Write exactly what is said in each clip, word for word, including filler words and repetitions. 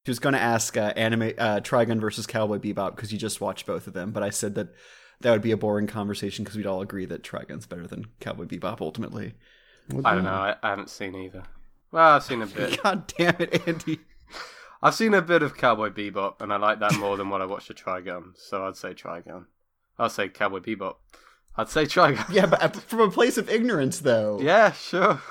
She was going to ask uh, anime uh, Trigun versus Cowboy Bebop because you just watched both of them, but I said that that would be a boring conversation because we'd all agree that Trigun's better than Cowboy Bebop ultimately. I don't know. I, I haven't seen either. Well, I've seen a bit. God damn it, Andy. I've seen a bit of Cowboy Bebop, and I like that more than what I watched of Trigun. So I'd say Trigun. I'd say Cowboy Bebop. I'd say Trigun. Yeah, but from a place of ignorance, though. Yeah, sure.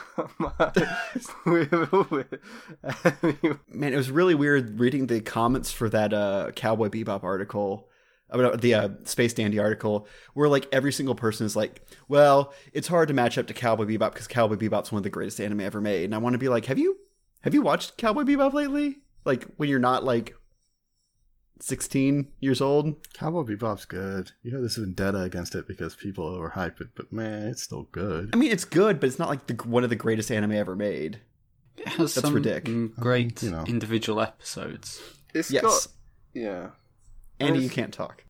Man, it was really weird reading the comments for that uh, Cowboy Bebop article. I mean, the uh, Space Dandy article, where like every single person is like, well, it's hard to match up to Cowboy Bebop because Cowboy Bebop's one of the greatest anime ever made. And I want to be like, have you have you watched Cowboy Bebop lately? Like when you're not like sixteen years old? Cowboy Bebop's good. You have this vendetta against it because people overhype it, but man, it's still good. I mean, it's good, but it's not like the, one of the greatest anime ever made. It has That's some ridiculous. great you know. individual episodes. It's Yes. got... Yeah. Andy, It's- you can't talk.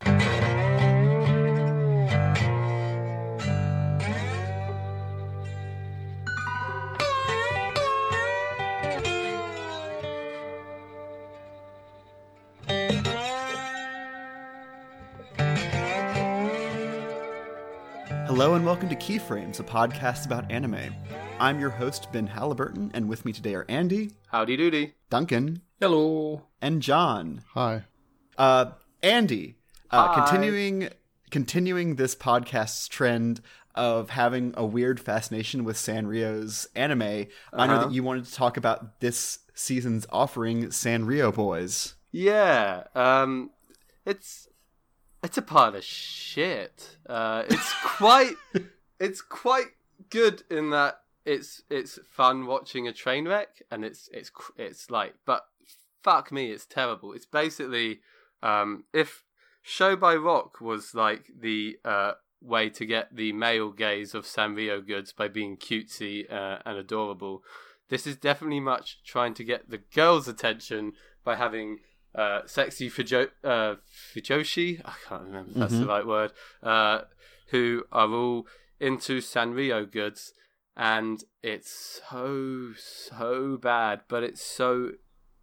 Hello and welcome to Keyframes, a podcast about anime. I'm your host, Ben Halliburton, and with me today are Andy, Howdy doody. Duncan, Hello. and John. Hi. Uh, Andy, uh, Hi. continuing continuing this podcast's trend of having a weird fascination with Sanrio's anime, I know Uh-huh. that you wanted to talk about this season's offering, Sanrio Boys. Yeah. Um, it's... It's a pile of shit. Uh, it's quite... it's quite good in that it's it's fun watching a train wreck, and it's it's cr- it's like, but fuck me, it's terrible. It's basically um, if Show by Rock was like the uh, way to get the male gaze of Sanrio goods by being cutesy uh, and adorable, this is definitely much trying to get the girls' attention by having uh, sexy Fujo- uh, Fujoshi, I can't remember if that's Mhm. the right word, uh, who are all into Sanrio goods, and it's so, so bad, but it's so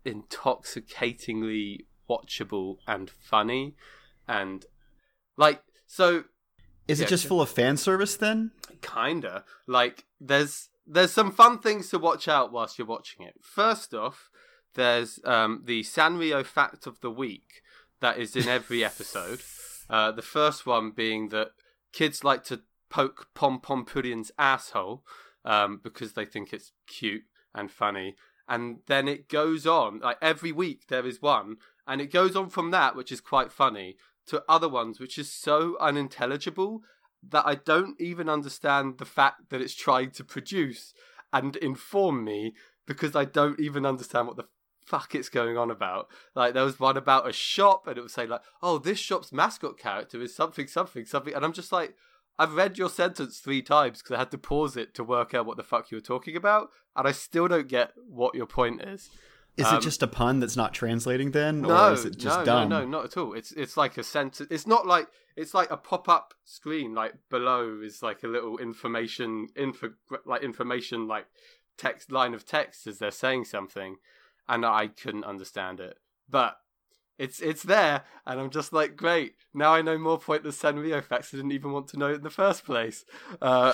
intoxicatingly watchable and funny, and, like, so... Is Yeah, it just so- full of fan service then? Kinda. Like, there's there's some fun things to watch out whilst you're watching it. First off, there's um, the Sanrio fact of the week that is in every episode. Uh, the first one being that kids like to poke Pom Pom Pudding's asshole um, because they think it's cute and funny. And then it goes on, like every week there is one, and it goes on from that, which is quite funny, to other ones, which is so unintelligible that I don't even understand the fact that it's trying to produce and inform me, because I don't even understand what the fuck it's going on about. Like, there was one about a shop, and it would say, like, oh, this shop's mascot character is something, something, something. And I'm just like, I've read your sentence three times because I had to pause it to work out what the fuck you were talking about, and I still don't get what your point is. Is Um, it just a pun that's not translating then? No, or is it just no, dumb? no, no, not at all. It's it's like a sentence. It's not like it's like a pop up screen. Like below is like a little information info like information like text line of text as they're saying something, and I couldn't understand it. But it's it's there, and I'm just like, great. Now I know more pointless Sanrio facts I didn't even want to know in the first place. Uh,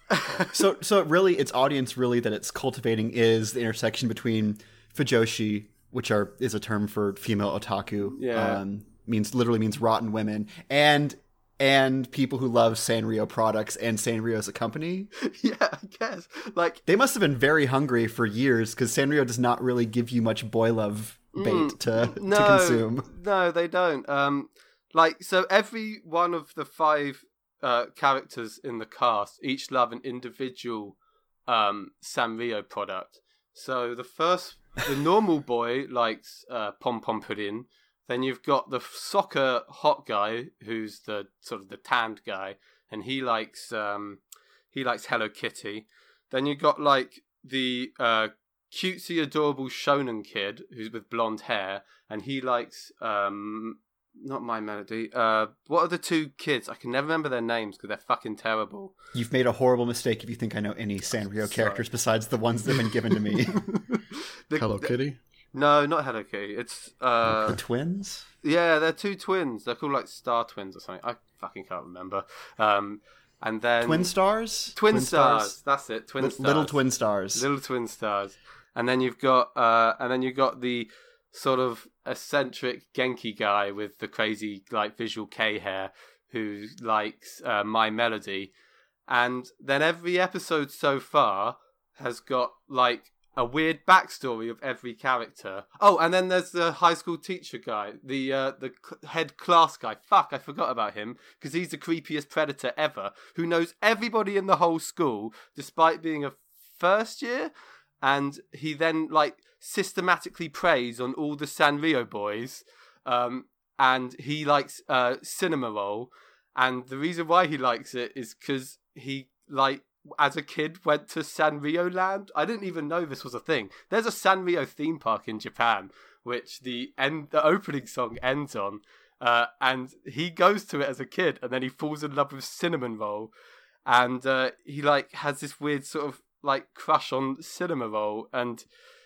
so so it really, its audience really that it's cultivating is the intersection between Fujoshi, which are is a term for female otaku, Yeah. um, means literally means rotten women, and and people who love Sanrio products and Sanrio as a company. yeah, I guess. Like, They must have been very hungry for years because Sanrio does not really give you much boy love bait Mm, to no, to consume. No, they don't. Um, like, so every one of the five uh, characters in the cast each love an individual um, Sanrio product. So the first, the normal boy likes uh, Pom Pom Pudding. Then you've got the soccer hot guy, who's the sort of the tanned guy, and he likes um, he likes Hello Kitty. Then you got like the uh, cutesy, adorable shonen kid who's with blonde hair, and he likes um, not My Melody. Uh, what are the two kids? I can never remember their names because they're fucking terrible. You've made a horrible mistake if you think I know any Sanrio characters besides the ones that have been given to me. The- Hello the- Kitty. No, not Haruki. It's uh, The twins? yeah, they're two twins. They're called like Star Twins or something. I fucking can't remember. Um, and then Twin stars? Twin, stars. That's it. Twin Li- stars. Little twin stars. Little twin stars. And then you've got uh, and then you've got the sort of eccentric Genki guy with the crazy like visual K hair who likes uh, My Melody. And then every episode so far has got like a weird backstory of every character. Oh, and then there's the high school teacher guy, the uh, the c- head class guy. Fuck, I forgot about him because he's the creepiest predator ever, who knows everybody in the whole school despite being a first year, and he then like systematically preys on all the Sanrio boys, um, and he likes uh, cinema roll, and the reason why he likes it is because he like. As a kid, went to Sanrio Land. I didn't even know this was a thing. There's a Sanrio theme park in Japan, which the end, the opening song ends on, uh, and he goes to it as a kid, and then he falls in love with cinnamon roll, and uh, he like has this weird sort of like crush on cinnamon roll, and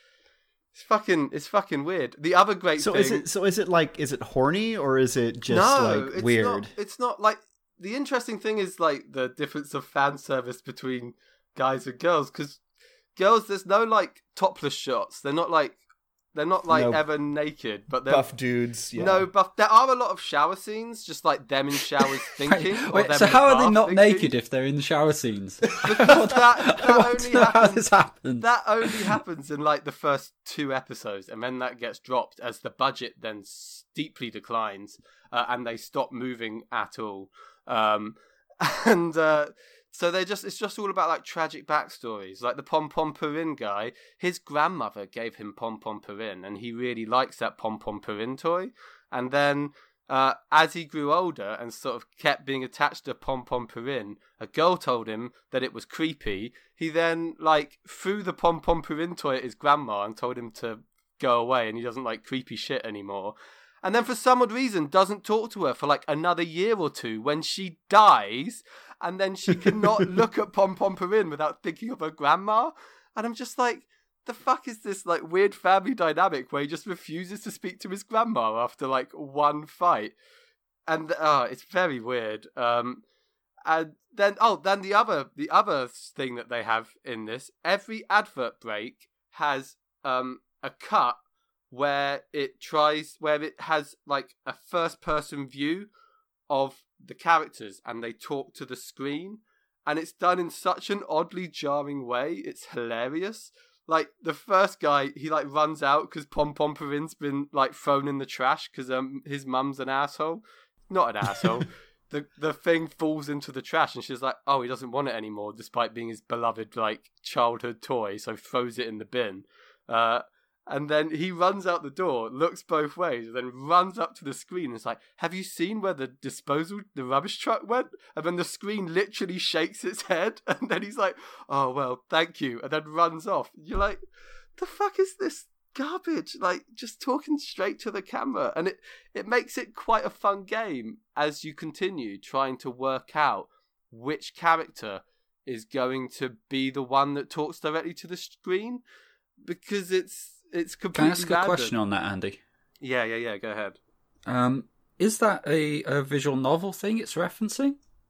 it's fucking, it's fucking weird. The other great So thing, is it? So is it like? Is it horny or is it just no, like it's weird? Not, it's not like. The interesting thing is like the difference of fan service between guys and girls, because girls, there's no like topless shots. They're not like they're not like No. ever naked, but they're Buff dudes. Yeah. no buff. There are a lot of shower scenes, just like them in showers thinking. or Wait, them so in how the are they bath not thinking. naked if they're in the shower scenes? Because that, I that want to only know how happens. this happened. That only happens in like the first two episodes, and then that gets dropped as the budget then steeply declines, uh, and they stop moving at all. Um, and uh, so they just it's just all about like tragic backstories. Like the Pom Pom Purin guy, his grandmother gave him Pom Pom Purin, and he really likes that Pom Pom Purin toy. And then uh, as he grew older and sort of kept being attached to Pom Pom Purin, a girl told him that it was creepy. He then like threw the Pom Pom Purin toy at his grandma and told him to go away, and he doesn't like creepy shit anymore. And then for some odd reason doesn't talk to her for like another year or two when she dies, and then she cannot look at Pom Pom Purin without thinking of her grandma. And I'm just like, the fuck is this like weird family dynamic where he just refuses to speak to his grandma after like one fight? And uh, it's very weird. Um, and then oh, then the other the other thing that they have in this, every advert break has um a cut where it tries where it has like a first person view of the characters and they talk to the screen, and it's done in such an oddly jarring way. It's hilarious. Like the first guy, he like runs out because Pom Pom Purin's been like thrown in the trash because um his mum's an asshole. Not an asshole. the the thing falls into the trash, and she's like, oh, he doesn't want it anymore despite being his beloved like childhood toy, so throws it in the bin. uh And then he runs out the door, looks both ways, and then runs up to the screen and is like, have you seen where the disposal, the rubbish truck went? And then the screen literally shakes its head, and then he's like, oh, well, thank you, and then runs off. You're like, the fuck is this garbage? Like, just talking straight to the camera. And it, it makes it quite a fun game as you continue trying to work out which character is going to be the one that talks directly to the screen, because it's It's completely Can I ask a random. question on that, Andy? Yeah, yeah, yeah. Go ahead. Um, is that a, a visual novel thing it's referencing?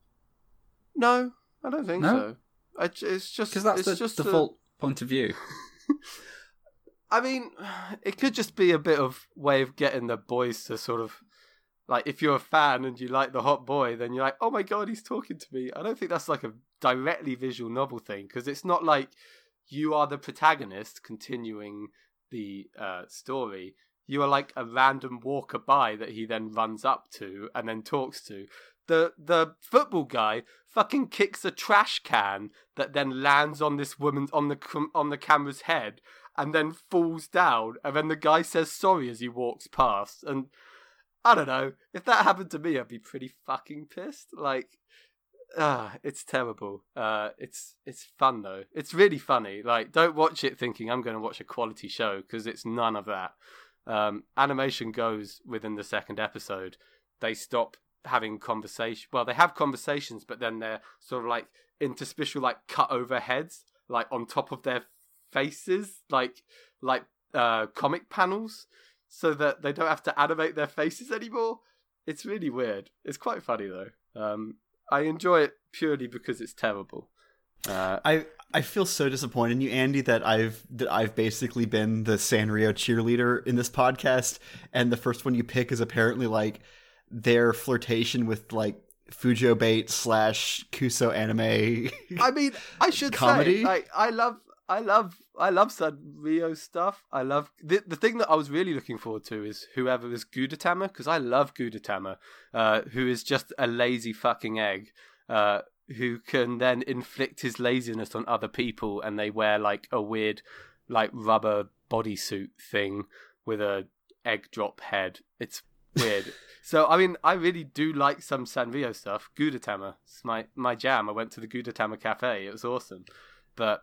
No, I don't think No? so. I, it's just Because that's it's the just default point of view. A, I mean, it could just be a bit of way of getting the boys to sort of like, if you're a fan and you like the hot boy, then you're like, oh my god, he's talking to me. I don't think that's like a directly visual novel thing, because it's not like you are the protagonist continuing the uh, story. You are like a random walker by that he then runs up to and then talks to. The the football guy fucking kicks a trash can that then lands on this woman's on the on the camera's head and then falls down, and then the guy says sorry as he walks past. And I don't know, if that happened to me, I'd be pretty fucking pissed. Like, ah, it's terrible. Uh, it's it's fun though. It's really funny. Like, don't watch it thinking I'm going to watch a quality show, because it's none of that. Um, animation goes within the second episode. They stop having conversation. Well, they have conversations, but then they're sort of like interstitial, like cut over heads, like on top of their faces, like like uh, comic panels so that they don't have to animate their faces anymore. It's really weird. It's quite funny though. Um, I enjoy it purely because it's terrible. Uh, I I feel so disappointed in you, Andy, that I've that I've basically been the Sanrio cheerleader in this podcast, and the first one you pick is apparently like their flirtation with like Fujo Bait slash Kuso anime. I mean, I should comedy. say, like, I love, I love, I love Sanrio stuff. I love the the thing that I was really looking forward to is whoever is Gudetama, because I love Gudetama, uh, who is just a lazy fucking egg, uh, who can then inflict his laziness on other people, and they wear like a weird, like rubber bodysuit thing with a egg drop head. It's weird. So, I mean, I really do like some Sanrio stuff. Gudetama, it's my, my jam. I went to the Gudetama Cafe. It was awesome. But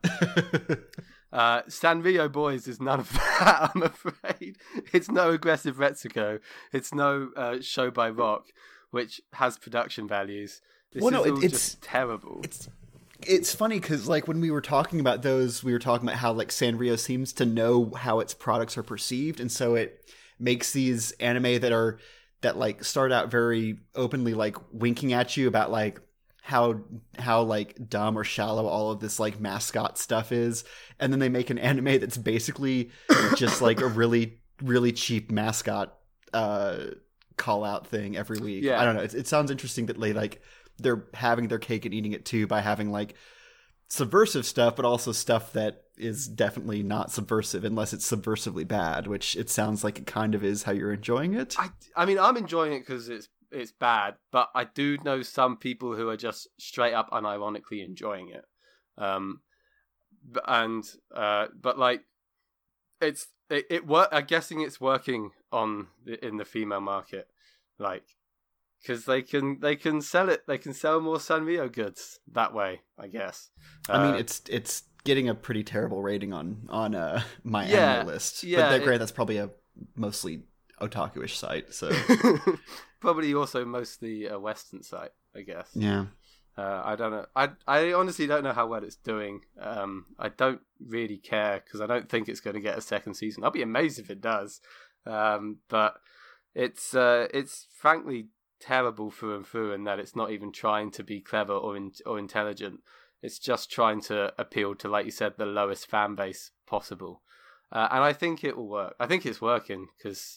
uh, Sanrio Boys is none of that, I'm afraid. It's no aggressive Retsuko. It's no uh, Show by Rock, which has production values. This well, no, is all it's just terrible. It's it's funny because like when we were talking about those, we were talking about how like Sanrio seems to know how its products are perceived, and so it makes these anime that are that like start out very openly like winking at you about like how how like dumb or shallow all of this like mascot stuff is, and then they make an anime that's basically just like a really really cheap mascot uh call out thing every week. Yeah. I don't know. It, it sounds interesting that they like they're having their cake and eating it too by having like subversive stuff, but also stuff that is definitely not subversive unless it's subversively bad, which it sounds like it kind of is how you're enjoying it. I, I mean, I'm enjoying it because it's it's bad, but I do know some people who are just straight up unironically enjoying it. Um, b- and uh, but like it's it, it work. I'm guessing it's working on the, in the female market, like because they can they can sell it. They can sell more Sanrio goods that way. I guess. I mean, Uh, it's it's getting a pretty terrible rating on on uh, my Yeah, anime list. yeah, but that, it- granted, that's probably a mostly otaku-ish site. So probably also mostly a Western site, I guess. yeah. Uh, I don't know. I I honestly don't know how well it's doing. Um, I don't really care because I don't think it's going to get a second season. I'll be amazed if it does. Um, but it's uh, it's frankly terrible through and through, in that it's not even trying to be clever or in, or intelligent. It's just trying to appeal to, like you said, the lowest fan base possible. Uh, and I think it will work. I think it's working because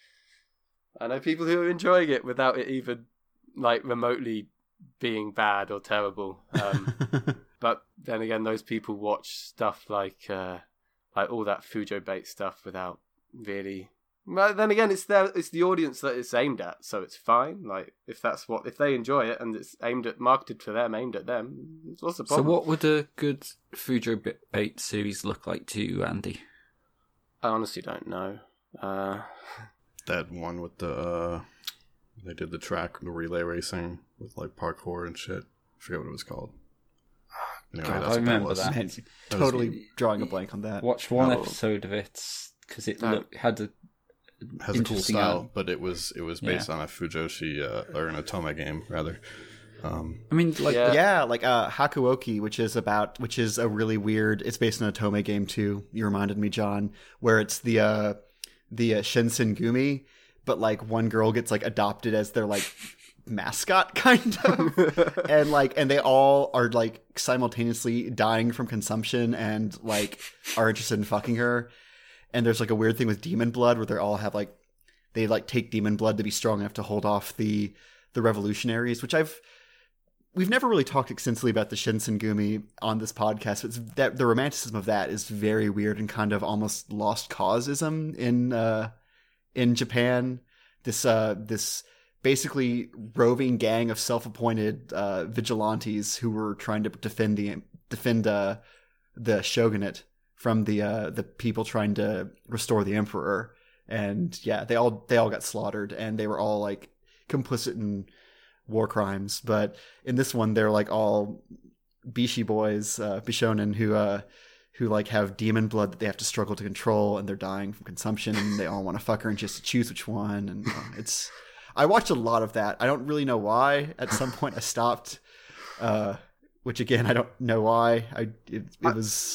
I know people who are enjoying it without it even like remotely being bad or terrible. Um, but then again, those people watch stuff like uh, like all that Fujo Bait stuff without really. But then again, it's their it's the audience that it's aimed at, so it's fine. Like if that's what if they enjoy it and it's aimed at marketed for them, aimed at them, what's the So problem? what would a good Fujo Bait series look like to you, Andy? I honestly don't know. Uh, That one with the uh they did the track, the relay racing with like parkour and shit. I forget what it was called. Anyway, God, that's I what remember was. that. Man, was- totally drawing a blank on that. Watch one Oh. episode of it because it Oh. look, had a Has a cool interesting style, art. but it was it was based on a Fujoshi uh, or an Otome game rather. Um, I mean, like Yeah. Yeah, like uh, Hakuoki, which is about, which is a really weird. It's based on a Tome game too. You reminded me, John, where it's the uh, the uh, Shinsen Gumi, but like one girl gets like adopted as their like mascot, kind of, and like, and they all are like simultaneously dying from consumption and like are interested in fucking her. And there's like a weird thing with demon blood where they all have like they like take demon blood to be strong enough to hold off the the revolutionaries, which I've we've never really talked extensively about the Shinsen Gumi on this podcast, but it's, that the romanticism of that is very weird and kind of almost lost causeism in uh, in Japan. This uh, this basically roving gang of self-appointed uh, vigilantes who were trying to defend the defend uh, the shogunate from the uh, the people trying to restore the emperor. And yeah, they all they all got slaughtered, and they were all like complicit in war crimes. But in this one, they're like all Bishi boys, uh, Bishonen, who uh, who like have demon blood that they have to struggle to control, and they're dying from consumption, and they all want to fuck her, and she has to choose which one. And uh, it's I watched a lot of that. I don't really know why. At some point, I stopped. Uh, which again, I don't know why. I it, it was.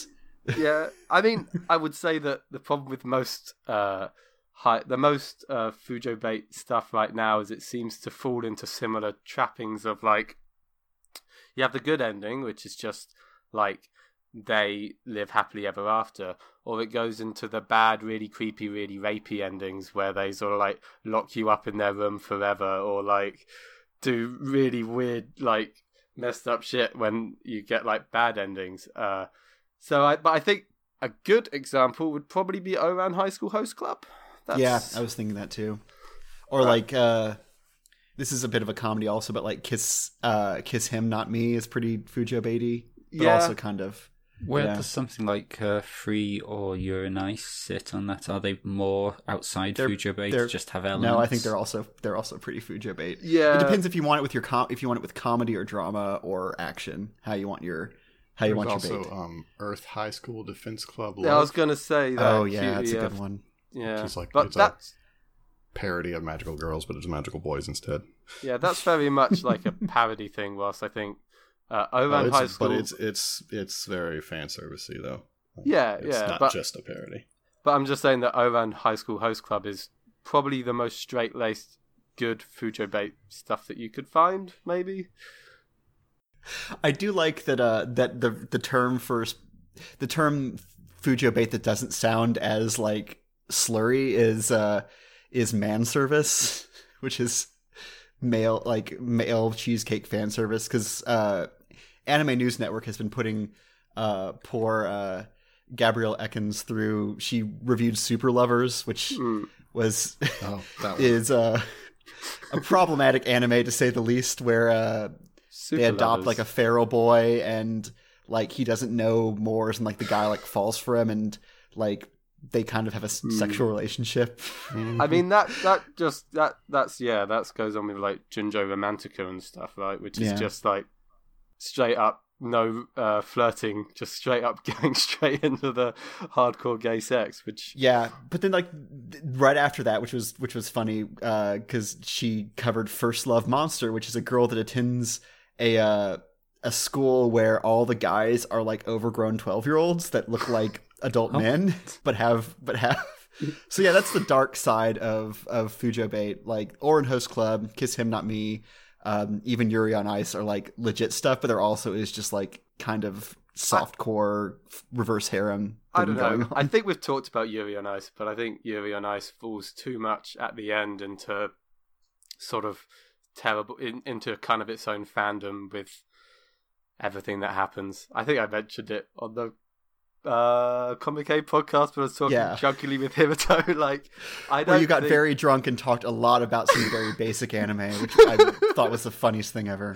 Yeah, I mean, I would say that the problem with most uh, high, the most uh, Fujo bait stuff right now is it seems to fall into similar trappings of like, you have the good ending, which is just like they live happily ever after, or it goes into the bad, really creepy, really rapey endings where they sort of like lock you up in their room forever, or like do really weird, like messed up shit when you get like bad endings. Uh, so, I but I think a good example would probably be Ouran High School Host Club. That's... Yeah, I was thinking that too. Or like, uh, this is a bit of a comedy also, but like Kiss, uh, Kiss Him Not Me is pretty Fujo baity, but Yeah. also kind of. Where Yeah. does something like uh, Free or Uranice sit on that? Are they more outside They're- Fujo bait? they're- Just have elements? No, I think they're also they're also pretty Fujo bait. Yeah. It depends if you want it with your com- if you want it with comedy or drama or action. How you want your how you There's want your also bait. um, Earth High School Defense Club Yeah, I was Love, gonna say that. Oh yeah, that's a yeah, good one. Yeah, Just like- but it's a- that's parody of magical girls, but it's magical boys instead. yeah, that's very much like a parody thing. Whilst I think uh, Oh, Ouran it's- High School, But it's it's it's very fan servicey though. yeah, It's yeah, not but just a parody. but I'm just saying that Ouran High School Host Club is probably the most straight laced, good Fujo bait stuff that you could find. Maybe. I do like that uh that the the term for the term Fujo bait that doesn't sound as like slurry is uh is man service, which is male like male cheesecake fan service, because uh Anime News Network has been putting uh poor uh Gabrielle Ekins through. She reviewed Super Lovers, which Mm. was Oh, that one. is uh a problematic anime to say the least, where uh Super they adopt lovers. like a feral boy, and like he doesn't know Moors, and like the guy like falls for him, and like they kind of have a s- Hmm. sexual relationship. Mhm. I mean that that just that that's yeah that goes on with like Junjo Romantica and stuff, right? Which is Yeah. just like straight up no uh, flirting, just straight up going straight into the hardcore gay sex. Which Yeah, but then like th- right after that, which was which was funny, because she covered First Love Monster, which is a girl that attends a uh, a school where all the guys are like overgrown twelve year olds that look like adult Oh. men, but have but have. So yeah, that's the dark side of of Fujo bait. Like Ouran Host Club, Kiss Him Not Me, um, even Yuri on Ice are like legit stuff, but there also is just like kind of softcore reverse harem. I thing don't know. going on. I think we've talked about Yuri on Ice, but I think Yuri on Ice falls too much at the end into sort of terrible in, into kind of its own fandom with everything that happens. I think I mentioned it on the uh Comic-Con podcast, but I was talking Yeah. junkily with Hirato. Like, I don't. Where you got think... very drunk and talked a lot about some very basic anime, which I thought was the funniest thing ever.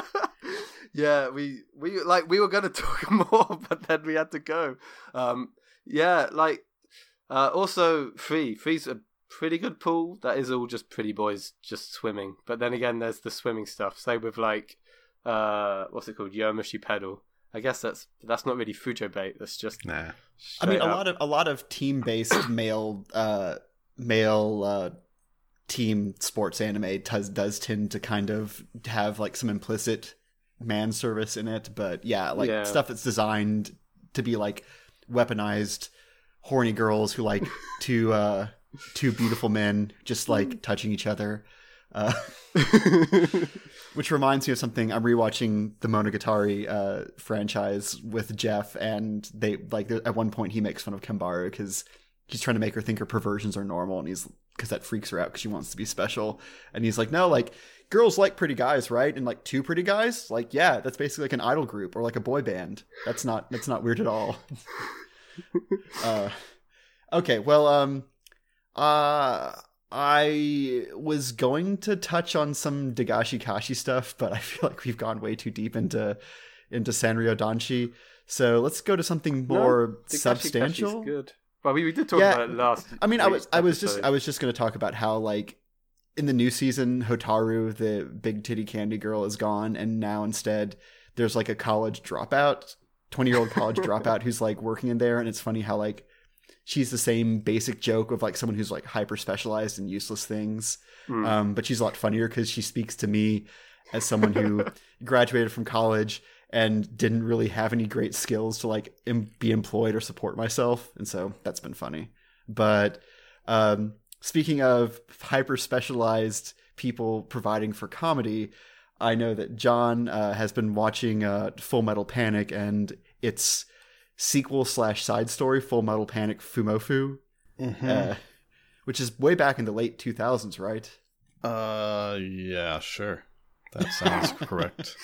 Yeah, we we like we were gonna talk more, but then we had to go. Um, yeah, like uh, also Free. Free's a pretty good pool. That is all just pretty boys just swimming. But then again, there's the swimming stuff. Same with like uh, what's it called, Yomushi Pedal. I guess that's that's not really Fujo bait. That's just. Nah. I mean, a straight up- lot of a lot of team based male uh, male uh, team sports anime does does tend to kind of have like some implicit man service in it, but yeah, like Yeah. stuff that's designed to be like weaponized horny girls who like two uh, two beautiful men just like touching each other. Uh, which reminds me of something. I'm rewatching the Monogatari uh, franchise with Jeff, and they like there- at one point he makes fun of Kembaru because he's trying to make her think her perversions are normal, and he's because that freaks her out because she wants to be special, and he's like, no, like girls like pretty guys, right? And like two pretty guys, like yeah, that's basically like an idol group or like a boy band. That's not that's not weird at all. uh, okay, well, um, uh. I was going to touch on some Dagashi Kashi stuff, but I feel like we've gone way too deep into into Sanrio Danshi. So let's go to something more Takashi substantial. Kashi's good. Well, we, we did talk Yeah, about it last. I mean, I was I was just episode. I was just going to talk about how like in the new season, Hotaru, the big titty candy girl, is gone, and now instead there's like a college dropout, twenty year old college dropout who's like working in there, and it's funny how like she's the same basic joke of like someone who's like hyper specialized in useless things. Mm. Um, but she's a lot funnier because she speaks to me as someone who graduated from college and didn't really have any great skills to like em- be employed or support myself, and so that's been funny. But um, speaking of hyper specialized people providing for comedy, I know that John uh, has been watching uh, Full Metal Panic and its sequel slash side story, Full Metal Panic Fumofu, Mm-hmm. uh, which is way back in the late two thousands, right? Uh, yeah, sure. That sounds correct.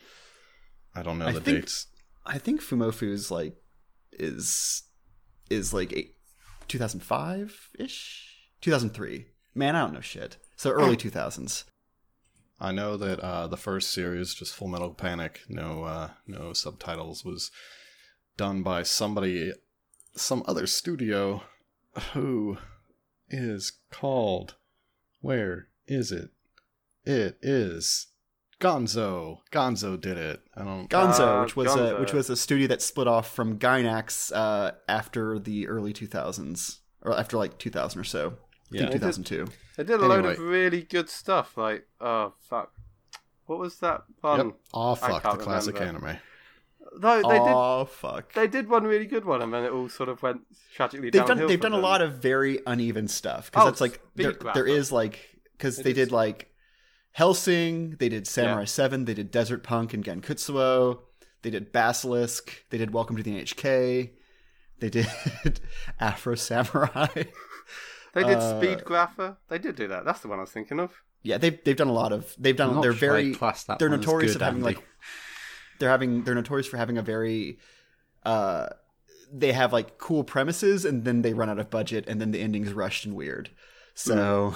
I don't know I the think- dates. I think Fumofu is like is is like eight, two thousand five ish, two thousand three. Man, I don't know shit. So early two thousands. I know that uh, the first series, just Full Metal Panic, no uh, no subtitles, was done by somebody, some other studio, who is called. Where is it? It is Gonzo. Gonzo did it. I don't. Gonzo, Uh, which was a Gonzo. which was a studio that split off from Gainax uh, after the early two thousands, or after like two thousand or so. I Yeah. think two thousand two. They did a load Anyway. of really good stuff. Like, oh fuck, what was that one? Yep. Oh fuck, the can't classic remember. anime. No, they did. Oh fuck! They did one really good one, and then it all sort of went tragically They've downhill. done they've for done a them. lot of very uneven stuff because Oh, it's like there, Speed there Grapher. is like because They they did did like Hellsing, they did Samurai Yeah. Seven, they did Desert Punk and Genkutsuo, they did Basilisk, they did Welcome to the N H K, they did Afro Samurai. They did uh, Speed Grapher. They did do that. That's the one I was thinking of. Yeah, they've they've done a lot of they've done I'm not they're sure I'd very class that they're one as notorious good, of having Andy. like they're having they're notorious for having a very uh they have like cool premises and then they run out of budget and then the ending's rushed and weird. So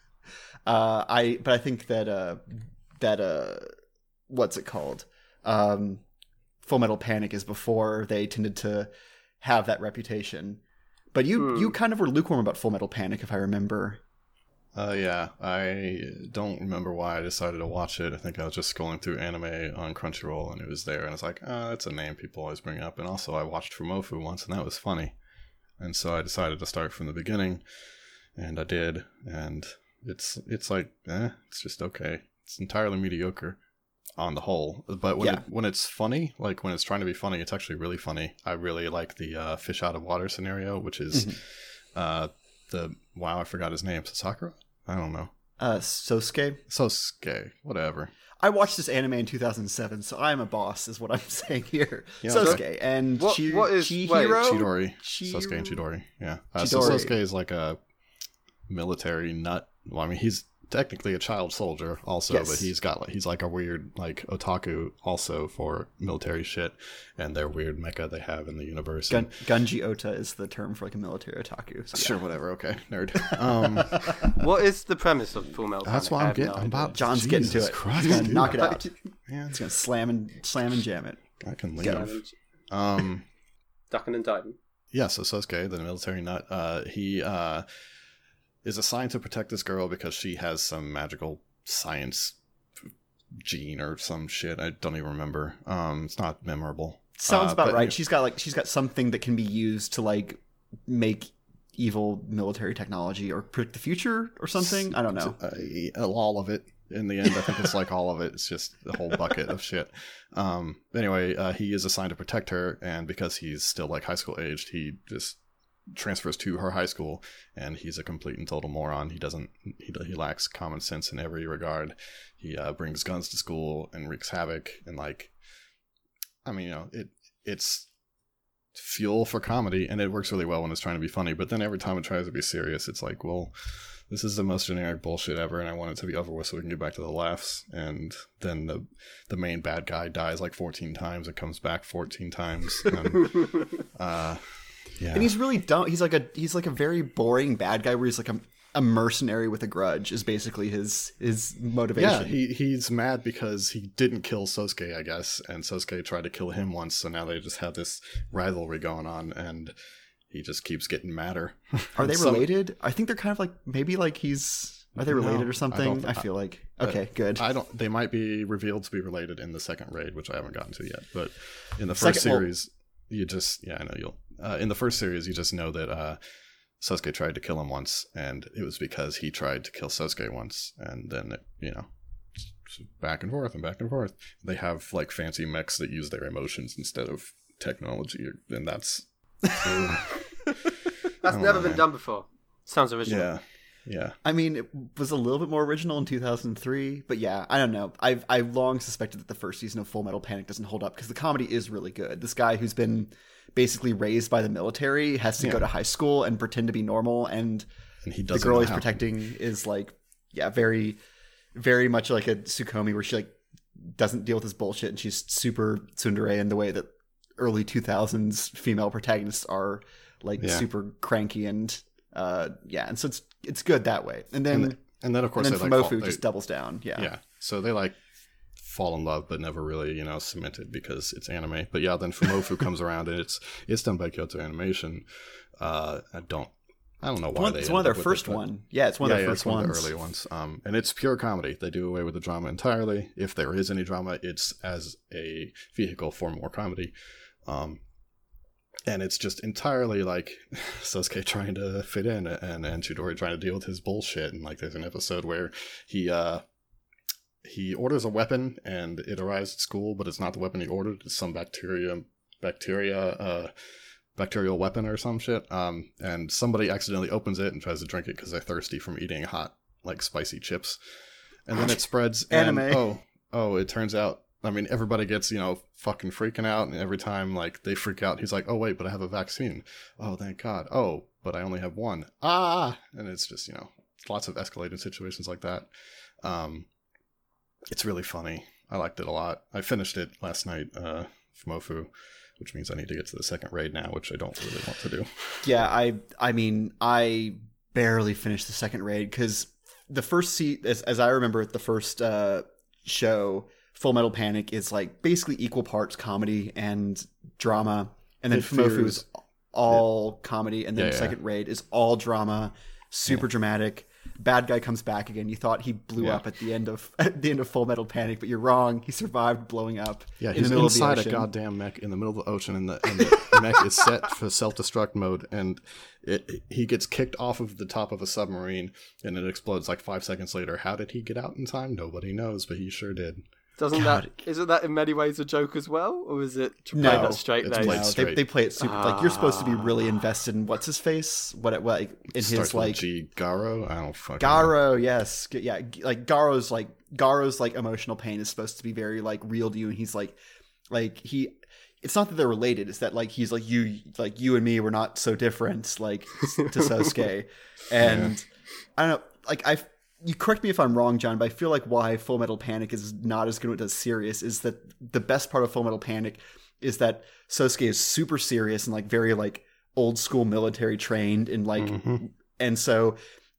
uh I but I think that uh that uh what's it called? Um Full Metal Panic is before they tended to have that reputation. But you Hmm. you kind of were lukewarm about Full Metal Panic if I remember. Uh, yeah, I don't remember why I decided to watch it. I think I was just scrolling through anime on Crunchyroll, and it was there, and I was like, oh, that's a name people always bring up. And also, I watched Fumofu once, and that was funny. And so I decided to start from the beginning, and I did. And it's it's like, eh, it's just okay. It's entirely mediocre on the whole. But when Yeah. it, when it's funny, like when it's trying to be funny, it's actually really funny. I really like the uh, fish out of water scenario, which is Mhm. uh, the wow, I forgot his name, Sakura. I don't know. Uh Sosuke. Sosuke, whatever. I watched this anime in two thousand seven, so I'm a boss, is what I'm saying here. Yeah, Sosuke okay. and What- Chi- what is- Chihiro. wait, Chidori. Chi- Sosuke and Chidori. Yeah. Uh, so Chidori. Sosuke is like a military nut. Well, I mean, he's technically a child soldier also, Yes. but he's got like he's like a weird like otaku also for military shit and their weird mecha they have in the universe. Gun- Gunji Ota is the term for like a military otaku. So yeah. Sure, whatever. Okay, nerd. Um, What is the premise of Full Metal that's Panic? what I I'm have getting. no I'm idea. about. John's Jesus getting to it. Christ, He's gonna dude. knock it out. Man, He's gonna slam and slam and jam it. I can Go. leave. Um. Ducking and diving. Yeah, so Sosuke, the military nut, uh, he uh, is assigned to protect this girl because she has some magical science gene or some shit. I don't even remember. Um, it's not memorable. Sounds Uh, about but- right. She's got like she's got something that can be used to like make evil military technology or predict the future or something. I don't know. Uh, all of it. In the end, I think it's like all of it. It's just the whole bucket of shit. Um, anyway, uh, he is assigned to protect her, and because he's still like high school aged, he just transfers to her high school, and he's a complete and total moron. He doesn't, he, he lacks common sense in every regard. He uh, brings guns to school and wreaks havoc, and like, I mean, you know, it it's fuel for comedy, and it works really well when it's trying to be funny. But then every time it tries to be serious, it's like, well, this is the most generic bullshit ever, and I want it to be over with so we can get back to the laughs. And then the the main bad guy dies like fourteen times and comes back fourteen times. And, uh, yeah. And he's really dumb. He's like a he's like a very boring bad guy where he's like a, a mercenary with a grudge is basically his his motivation. Yeah, he, he's mad because he didn't kill Sosuke, I guess, and Sosuke tried to kill him once, so now they just have this rivalry going on, and he just keeps getting madder. Are they Some- related? I think they're kind of like maybe like he's are they No, related I or something? don't- I, feel like uh, okay, good. I don't. They might be revealed to be related in the second raid, which I haven't gotten to yet. But in the first Second- well- series, you just yeah, I know you'll. Uh, in the first series, you just know that uh, Sosuke tried to kill him once, and it was because he tried to kill Sosuke once, and then it, you know, back and forth and back and forth. They have like fancy mechs that use their emotions instead of technology, and that's that's never know, been man. done before. Sounds original. yeah, yeah. I mean, it was a little bit more original in two thousand three, but yeah, I don't know. I've I've long suspected that the first season of Full Metal Panic doesn't hold up because the comedy is really good. This guy who's been basically raised by the military has to Yeah. go to high school and pretend to be normal, and And he the doesn't girl know he's how. protecting is like, yeah, very, very much like a Tsukomi, where she like doesn't deal with his bullshit, and she's super tsundere in the way that early two thousands female protagonists are, like Yeah. super cranky and uh yeah, and so it's it's good that way. And then And, and then of course and then they like Fumofu fall, they, just doubles down. Yeah. yeah. So they like fall in love, but never really, you know, cemented because it's anime. But yeah, then Fumofu comes around, and it's it's done by Kyoto Animation. Uh, I don't, I don't know why It's one, they. it's one of their ended up with first it, but- one. Yeah, it's one yeah, of their yeah, first it's one ones. of the early ones. Um, and it's pure comedy. They do away with the drama entirely. If there is any drama, it's as a vehicle for more comedy. Um, and it's just entirely like Sasuke trying to fit in, and and Chidori trying to deal with his bullshit. And like, there's an episode where he uh he orders a weapon, and it arrives at school, but it's not the weapon he ordered. It's some bacteria bacteria uh bacterial weapon or some shit. Um, and somebody accidentally opens it and tries to drink it because they're thirsty from eating hot, like spicy chips. And then it spreads. And, Anime. Oh, oh! It turns out. I mean, everybody gets, you know, fucking freaking out, and every time like they freak out, he's like, "Oh wait, but I have a vaccine. Oh, thank God. Oh, but I only have one. Ah!" And it's just, you know, lots of escalating situations like that. Um, it's really funny. I liked it a lot. I finished it last night, uh, Fumofu, which means I need to get to the second raid now, which I don't really want to do. Yeah, I I mean, I barely finished the second raid because the first seat, as, as I remember it, the first uh, show, Full Metal Panic, is like basically equal parts comedy and drama, and then It Fumofu fears- is all comedy, and then Yeah, the yeah. second raid is all drama, super dramatic. Bad guy comes back again. You thought he blew Yeah. up at the end of at the end of Full Metal Panic, but you're wrong. He survived blowing up. Yeah, in he's the middle inside of a the ocean. goddamn mech in the middle of the ocean, and the, and the mech is set for self-destruct mode, and it, it- he gets kicked off of the top of a submarine, and it explodes like five seconds later. How did he get out in time? Nobody knows, but he sure did. Doesn't God. that isn't that in many ways a joke as well, or is it to play No, that straight it's laced? played No, they, straight. they play it super like you're supposed to be really Ah. invested in what's his face, what it like in Starts his with like G Garo. I don't fucking know. Garo, yes, G- yeah, G- like Garo's like Garo's like emotional pain is supposed to be very like real to you, and he's like, like he. It's not that they're related. It's that like he's like you, like you and me, we're not so different, like to Sosuke, and I don't know, like I. You correct me if I'm wrong, John, but I feel like why Full Metal Panic is not as good when it does serious is that the best part of Full Metal Panic is that Sosuke is super serious and like very like old school military trained and like Mhm. and so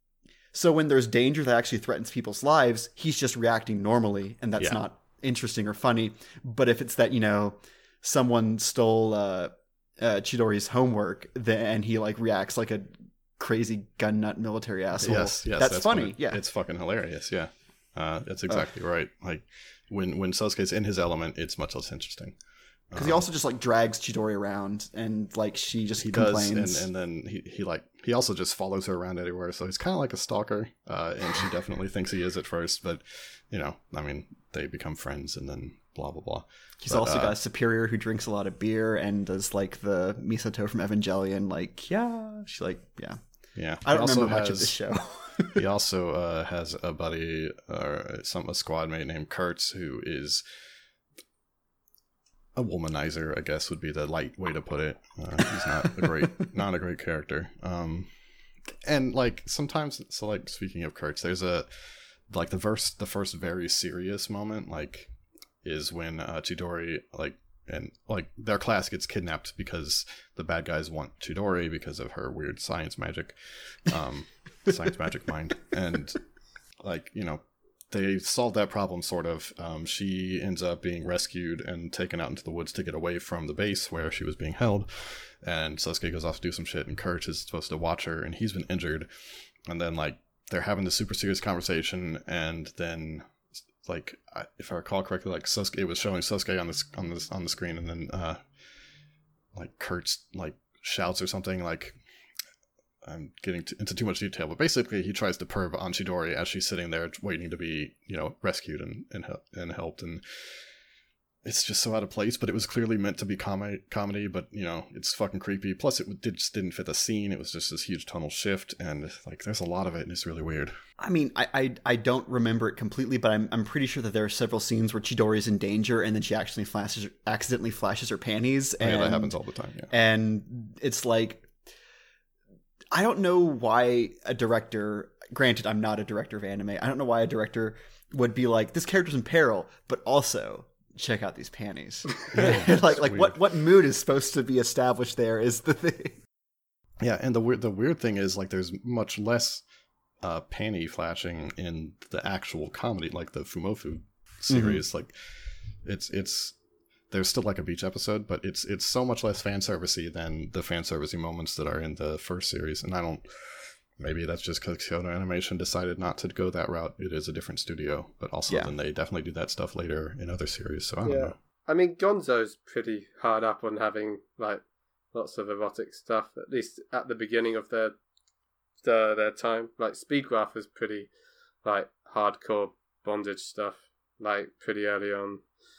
so when there's danger that actually threatens people's lives, he's just reacting normally, and that's Yeah. not interesting or funny. But if it's that, you know, someone stole uh, uh Chidori's homework, then and he like reacts like a crazy gun nut military asshole. Yes, yes, that's, when funny. it- yeah, it's fucking hilarious. Yeah, uh, that's exactly right. Like when when Sasuke's in his element, it's much less interesting. because he also just like drags Chidori around, and like she just He complains. does, and, and then he, he like he also just follows her around everywhere. So he's kind of like a stalker, uh, and she definitely thinks he is at first. But you know, I mean, they become friends, and then blah blah blah. He's But, also uh, got a superior who drinks a lot of beer and does like the Misato from Evangelion. Like, yeah, she like, yeah. yeah. I don't He also remember much of has- this show. He also uh, has a buddy or some a squad mate named Kurtz, who is a womanizer, I guess would be the light way to put it. Uh, he's not a great, not a great character. Um, and like sometimes, so like speaking of Kurtz, there's a like the verse, the first very serious moment, like is when uh, Chidori like and like their class gets kidnapped because the bad guys want Chidori because of her weird science magic, um, science magic mind, and like you know. They solve that problem, sort of. Um, she ends up being rescued and taken out into the woods to get away from the base where she was being held. And Sasuke goes off to do some shit, and Kurt is supposed to watch her, and he's been injured. And then, like, they're having this super serious conversation, and then, like, I- if I recall correctly, like Sasuke, it was showing Sasuke on this on this on the screen, and then, uh, like, Kurt's like shouts or something, like, I'm getting to, into too much detail, but basically he tries to perv on Chidori as she's sitting there waiting to be, you know, rescued and and, and helped, and it's just so out of place. But it was clearly meant to be com- comedy, but you know, it's fucking creepy. Plus, it did, just didn't fit the scene. It was just this huge tonal shift, and like there's a lot of it, and it's really weird. I mean, I, I I don't remember it completely, but I'm I'm pretty sure that there are several scenes where Chidori's in danger, and then she actually flashes, accidentally flashes her panties. And, yeah, that happens all the time. Yeah, and it's like, I don't know why a director. Granted, I'm not a director of anime. I don't know why a director would be like, this character's in peril, but also check out these panties. Yeah, like like weird. what what mood is supposed to be established there is the thing. Yeah, and the weird the weird thing is like there's much less uh, panty flashing in the actual comedy, like the Fumofu series. Mm-hmm. Like it's it's there's still like a beach episode, but it's it's so much less fan servicey than the fan servicey moments that are in the first series. And I don't. Maybe that's just because Kyoto Animation decided not to go that route. It is a different studio, but also Yeah. then they definitely do that stuff later in other series. So I don't Yeah. know. I mean, Gonzo's pretty hard up on having like lots of erotic stuff, at least at the beginning of their their, their time. Like Speedgraph was pretty like hardcore bondage stuff, like pretty early on.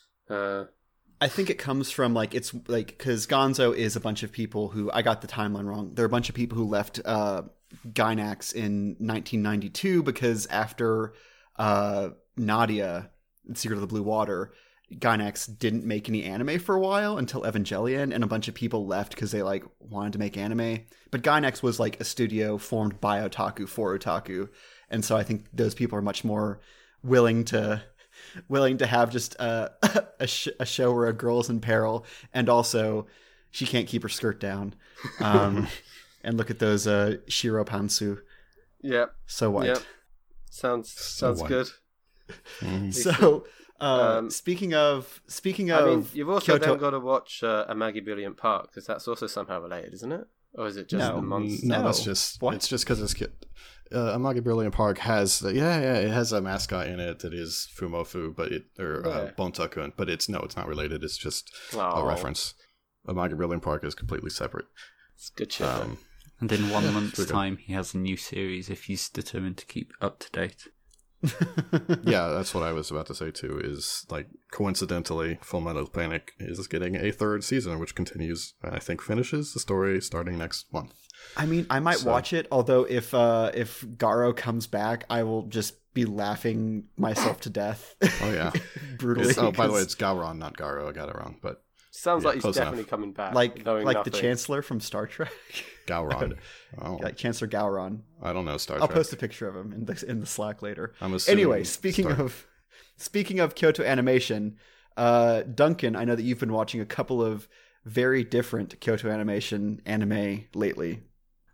Uh, I think it comes from like it's like because Gonzo is a bunch of people who I got the timeline wrong. There are a bunch of people who left uh, Gainax in nineteen ninety-two because after uh, Nadia, Secret of the Blue Water, Gainax didn't make any anime for a while until Evangelion, and a bunch of people left because they like wanted to make anime. But Gainax was like a studio formed by otaku for otaku, and so I think those people are much more willing to. willing to have just uh, a, sh- a show where a girl's in peril and also she can't keep her skirt down. Um, and look at those uh, Shiro Pantsu. yeah, So white. Yep. sounds So sounds white. good. Mhm. So uh, Um, speaking of speaking I of mean, you've also Kyoto- then got to watch uh, Amagi Brilliant Park because that's also somehow related, isn't it? Or is it just No. the monster? No, No. that's just What? it's just because it's ki- uh, Amagi Brilliant Park has yeah yeah it has a mascot in it that is Fumofu, but it or uh, Yeah. Bontakun, but it's no, it's not related. It's just Oh, a reference. Amagi Brilliant Park is completely separate. It's good shit. though. Um, And in one month's pretty good. time, he has a new series if he's determined to keep up to date. yeah, that's what I was about to say too. Is like coincidentally, Full Metal Panic is getting a third season, which continues. I think finishes the story starting next month. I mean, I might So- watch it, although if uh, if Garo comes back, I will just be laughing myself to death. Oh yeah. Brutally. It's- oh, by the way, 'cause- it's Gowron, not Garo. I got it wrong, but Sounds yeah, like he's close definitely enough. coming back. like knowing like the nothing. Chancellor from Star Trek. Gowron. Oh, Like Chancellor Gowron. I don't know Star I'll Trek. post a picture of him in the in the Slack later. I'm assuming Anyway, speaking Star- of speaking of Kyoto Animation, uh, Duncan, I know that you've been watching a couple of very different Kyoto Animation anime lately.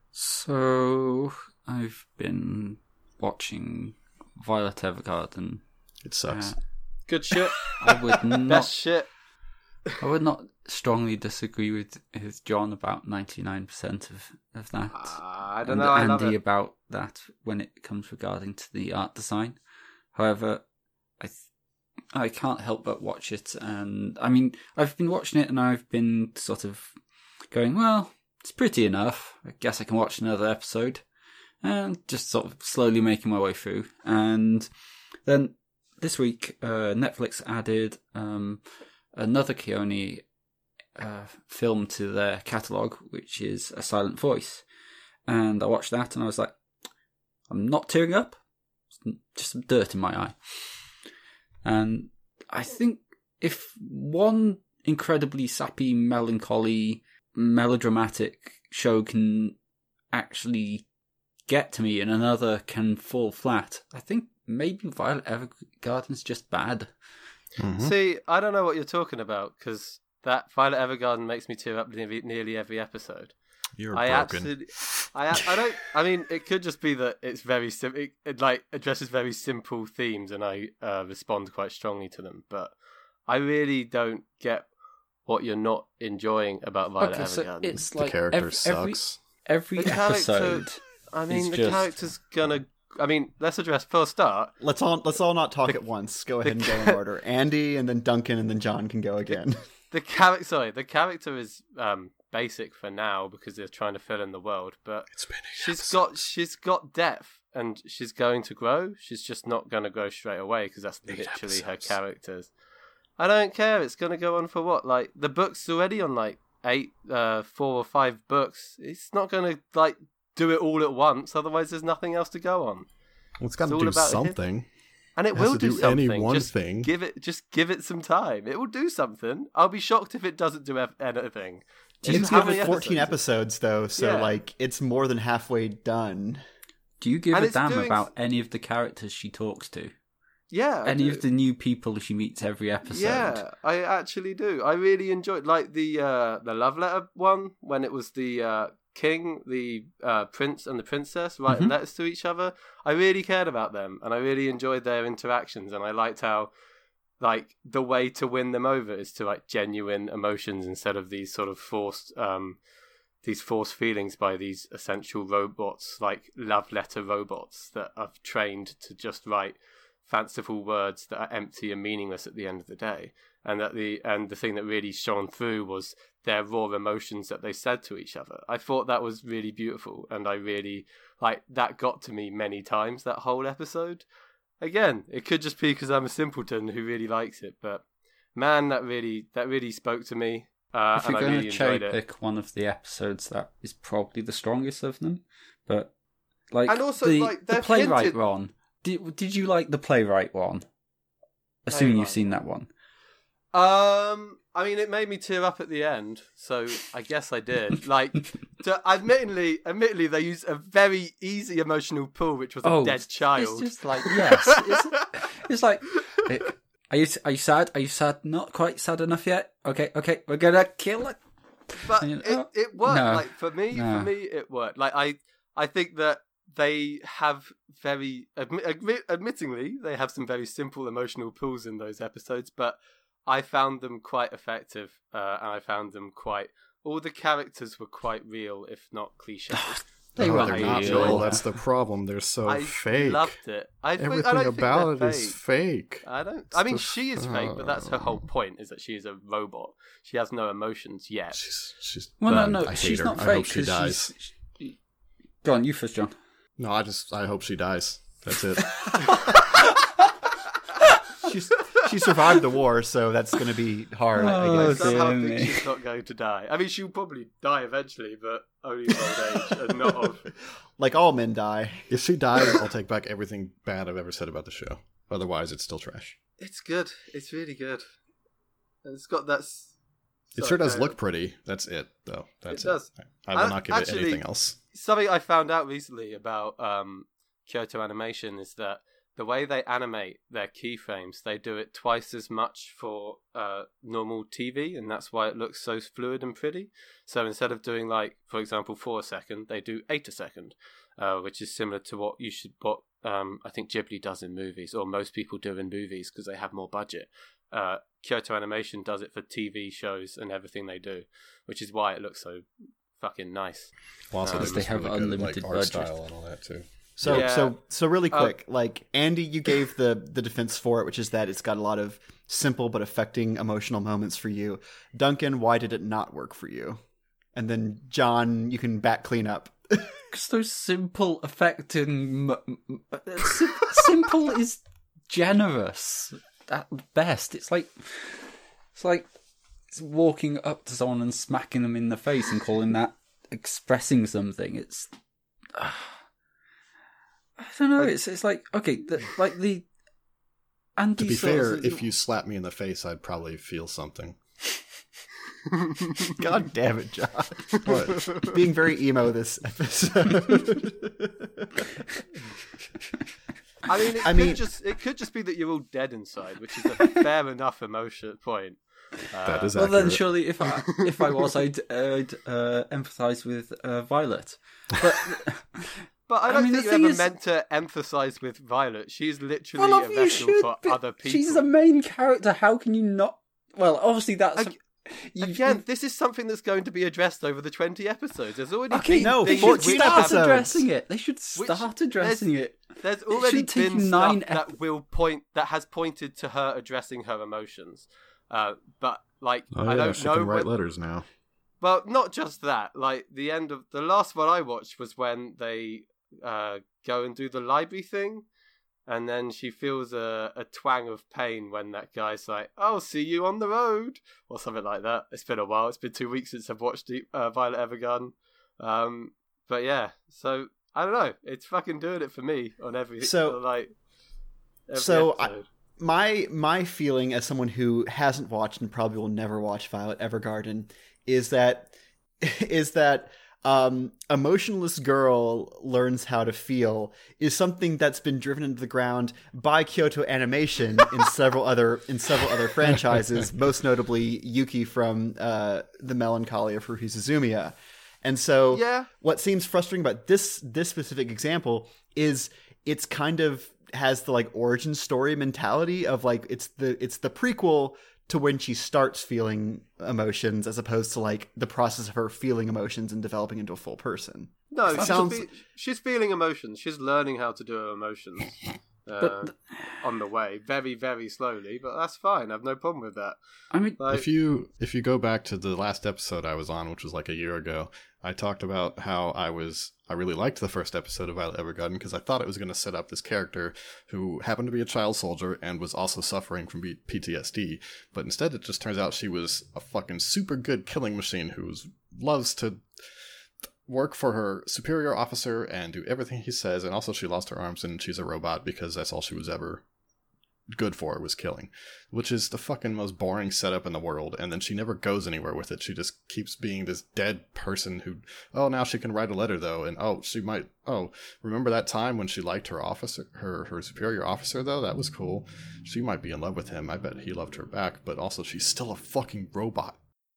So I've been watching Violet Evergarden. it sucks. Uh, Good shit. I would Best not. shit. I would not strongly disagree with, with John about ninety-nine percent of, of that. Ah, I don't and know. I love Andy it. about that when it comes regarding to the art design. However, I th- I can't help but watch it, and I mean I've been watching it, and I've been sort of going, well, it's pretty enough. I guess I can watch another episode, and just sort of slowly making my way through. And then this week, uh, Netflix added um, another Keone uh, film to their catalogue, which is A Silent Voice. And I watched that and I was like, I'm not tearing up, just some dirt in my eye. And I think if one incredibly sappy, melancholy, melodramatic show can actually get to me and another can fall flat, I think maybe Violet Evergarden's just bad. Mhm. See, I don't know what you're talking about because that Violet Evergarden makes me tear up nearly, nearly every episode. You're I broken. absolutely, I, I don't. I mean, it could just be that it's very simple. It, it like addresses very simple themes, and I uh, respond quite strongly to them. But I really don't get what you're not enjoying about Violet Okay, so Evergarden. it's the like character every, every, sucks. every The character- episode. I mean, it's the just- character's gonna. I mean, let's address for a start. Let's all let's all not talk at once. Go ahead and go in order. Andy, and then Duncan, and then John can go again. The character, sorry, the character is um, basic for now because they're trying to fill in the world. But It's been eight she's episodes. got she's got depth, and she's going to grow. She's just not going to grow straight away because that's Eight literally her episodes. characters. I don't care. It's going to go on for what? Like the book's already on like eight, uh, four or five books. It's not going to like do it all at once. Otherwise, there's nothing else to go on. Well, it's got It's to all do about him. something. And it It has will to do, do something. any one just thing. Give it, just give it some time. It will do something. I'll be shocked if it doesn't do ev- anything. Do you It's How give many a, fourteen episodes? episodes though, so Yeah. like it's more than halfway done. do you give And a it's damn doing- about any of the characters she talks to? Yeah, I Any do. of the new people she meets every episode? Yeah, I actually do. I really enjoyed like the uh, the love letter one when it was the uh, king, the uh, prince, and the princess writing Mhm. letters to each other. I really cared about them, and I really enjoyed their interactions, and I liked how like the way to win them over is to like genuine emotions instead of these sort of forced um these forced feelings by these essential robots, like love letter robots that are trained to just write fanciful words that are empty and meaningless at the end of the day. And that the and the thing that really shone through was their raw emotions that they said to each other. I thought that was really beautiful, and I really like that got to me many times, that whole episode. Again, it could just be because I'm a simpleton who really likes it, but man, that really that really spoke to me. Uh, If and you're I going really to cherry enjoyed it. pick one of the episodes, that is probably the strongest of them. But like, And also, the, like, the they've playwright hinted- one. Did did you like the playwright one? Assuming you've Playwright. seen that one. Um, I mean, it made me tear up at the end, so I guess I did. Like, to, admittedly, admittedly, they used a very easy emotional pull, which was a Oh, dead child. It's just like yes, it's, it's like. It, are you are you sad? Are you sad? Not quite sad enough yet. Okay, okay, we're gonna kill it. But And, it, oh, it worked. no, like for me, no. for me, it worked. Like I, I think that they have very, admi- admi- admittingly, they have some very simple emotional pulls in those episodes, but I found them quite effective, uh, and I found them quite. All the characters were quite real, if not cliche. They No, were they're I not enjoyed real. that. That's the problem. They're so I fake. loved it. I think, Everything I don't about think it they're is fake. fake. I don't. It's I mean, the- she is fake, but that's her whole point: is that she is a robot. She has no emotions yet. She's, she's, Well, um, no, no, I hate she's her. not I fake hope she 'cause dies. she's- she- Go on, you first, John. No, I just I hope she dies. That's it. She's she survived the war, so that's going to be hard. I Oh, guess. I somehow dear think me. she's not going to die. I mean, she'll probably die eventually, but only of old age and not of. Like all men die. If she dies, I'll take back everything bad I've ever said about the show. Otherwise, it's still trash. It's good. It's really good. It's got that. s- It sorry, sure does go look ahead. pretty. That's it, though. That's it. does. I will I- not give it actually- anything else. Something I found out recently about um, Kyoto Animation is that the way they animate their keyframes, they do it twice as much for uh, normal T V, and that's why it looks so fluid and pretty. So instead of doing like, for example, four a second, they do eight a second, uh, which is similar to what you should what um, I think Ghibli does in movies, or most people do in movies because they have more budget. Uh, Kyoto Animation does it for T V shows and everything they do, which is why it looks so fucking nice. Well, also, Um, they're they just have really good at, unlimited like, art budget. style and all that too. So Yeah. so so really Uh, quick, like Andy, you gave the the defense for it, which is that it's got a lot of simple but affecting emotional moments for you. Duncan, why did it not work for you? And then John, you can back clean up. Because those simple, affecting. m- m- uh, sim- simple is generous at best. It's like. It's like. It's walking up to someone and smacking them in the face and calling that expressing something. It's. Uh, I don't know. It's it's like okay, the, like the. Andy To be sort fair, of- if you slap me in the face, I'd probably feel something. God damn it, John. What? Being very emo this episode. I mean, it I could mean- just it could just be that you're all dead inside, which is a fair enough emotion point. Uh, That is Well, accurate. then surely if I if I was, I'd, I'd uh, empathise with uh, Violet. But But I I don't mean, think the you thing ever is- meant to emphasize with Violet. She's literally well, a you vessel should. for but other people. She's the main character. How can you not? Well, obviously that's Ag- you- Again, this is something that's going to be addressed over the twenty episodes. There's already Okay, been no, they things should fourteen which start have- episodes. addressing it. They should Which- start addressing it. There's already should take been nine stuff that will point that has pointed to her addressing her emotions. Uh, but like Oh I yeah, don't she know can write when- letters now. Well, not just that. Like the end of the last one I watched was when they uh, go and do the library thing, and then she feels a, a twang of pain when that guy's like, "I'll see you on the road," or something like that. It's been a while. It's been two weeks since I've watched uh, Violet Evergarden. Um, but yeah, so I don't know. It's fucking doing it for me on every So like. Every so episode. I, my my feeling as someone who hasn't watched and probably will never watch Violet Evergarden is that is that um, emotionless girl learns how to feel is something that's been driven into the ground by Kyoto Animation in several other in several other franchises, most notably Yuki from uh, The Melancholy of Haruhi Suzumiya. And so Yeah. what seems frustrating about this this specific example is it's kind of has the like origin story mentality of like it's the it's the prequel to when she starts feeling emotions as opposed to like the process of her feeling emotions and developing into a full person. No, she's, sounds- fe- she's feeling emotions. She's learning how to do her emotions uh, But- on the way, very, very slowly. But that's fine. I've no problem with that. I mean, Like, If you if you go back to the last episode I was on, which was like a year ago, I talked about how I was I really liked the first episode of Violet Evergarden because I thought it was going to set up this character who happened to be a child soldier and was also suffering from P T S D. But instead, it just turns out she was a fucking super good killing machine who loves to work for her superior officer and do everything he says. And also, she lost her arms and she's a robot because that's all she was ever good for, was killing, which is the fucking most boring setup in the world. And then she never goes anywhere with it. She just keeps being this dead person who, oh, now she can write a letter though, and oh, she might, oh, remember that time when she liked her officer, her her superior officer though? That was cool. She might be in love with him. I bet he loved her back. But also, she's still a fucking robot.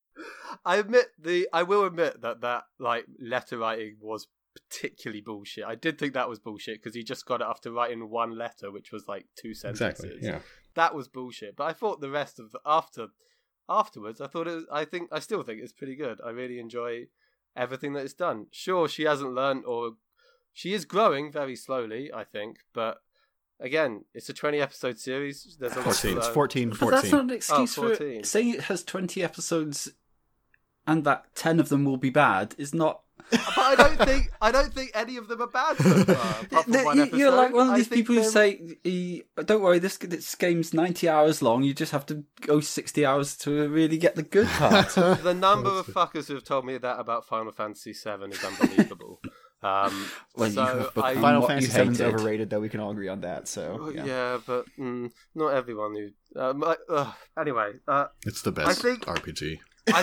I admit the. I will admit that that like letter writing was particularly bullshit. I did think that was bullshit because he just got it after writing one letter, which was like two sentences. Exactly. Yeah. That was bullshit. But I thought the rest of the after afterwards, I thought it was, I think I still think it's pretty good. I really enjoy everything that it's done. Sure, she hasn't learned, or she is growing very slowly, I think, but again, it's a twenty episode series. There's a lot to fourteen. It's learn. fourteen. but that's not an excuse Oh, for fourteen. saying it has twenty episodes and that ten of them will be bad is not. But I don't think I don't think any of them are bad so far. apart from one You- episode. You're like one of I these think people who they're- say, "E- "Don't worry, this this game's ninety hours long. You just have to go sixty hours to really get the good part." the number of fuckers who have told me that about Final Fantasy seven is unbelievable. Um, Well, you so have become I, Final what Fantasy you seven is hated. overrated, though we can all agree on that. So Well, yeah. yeah. but mm, not everyone who. Um, I, uh, anyway, uh, It's the best think- R P G. I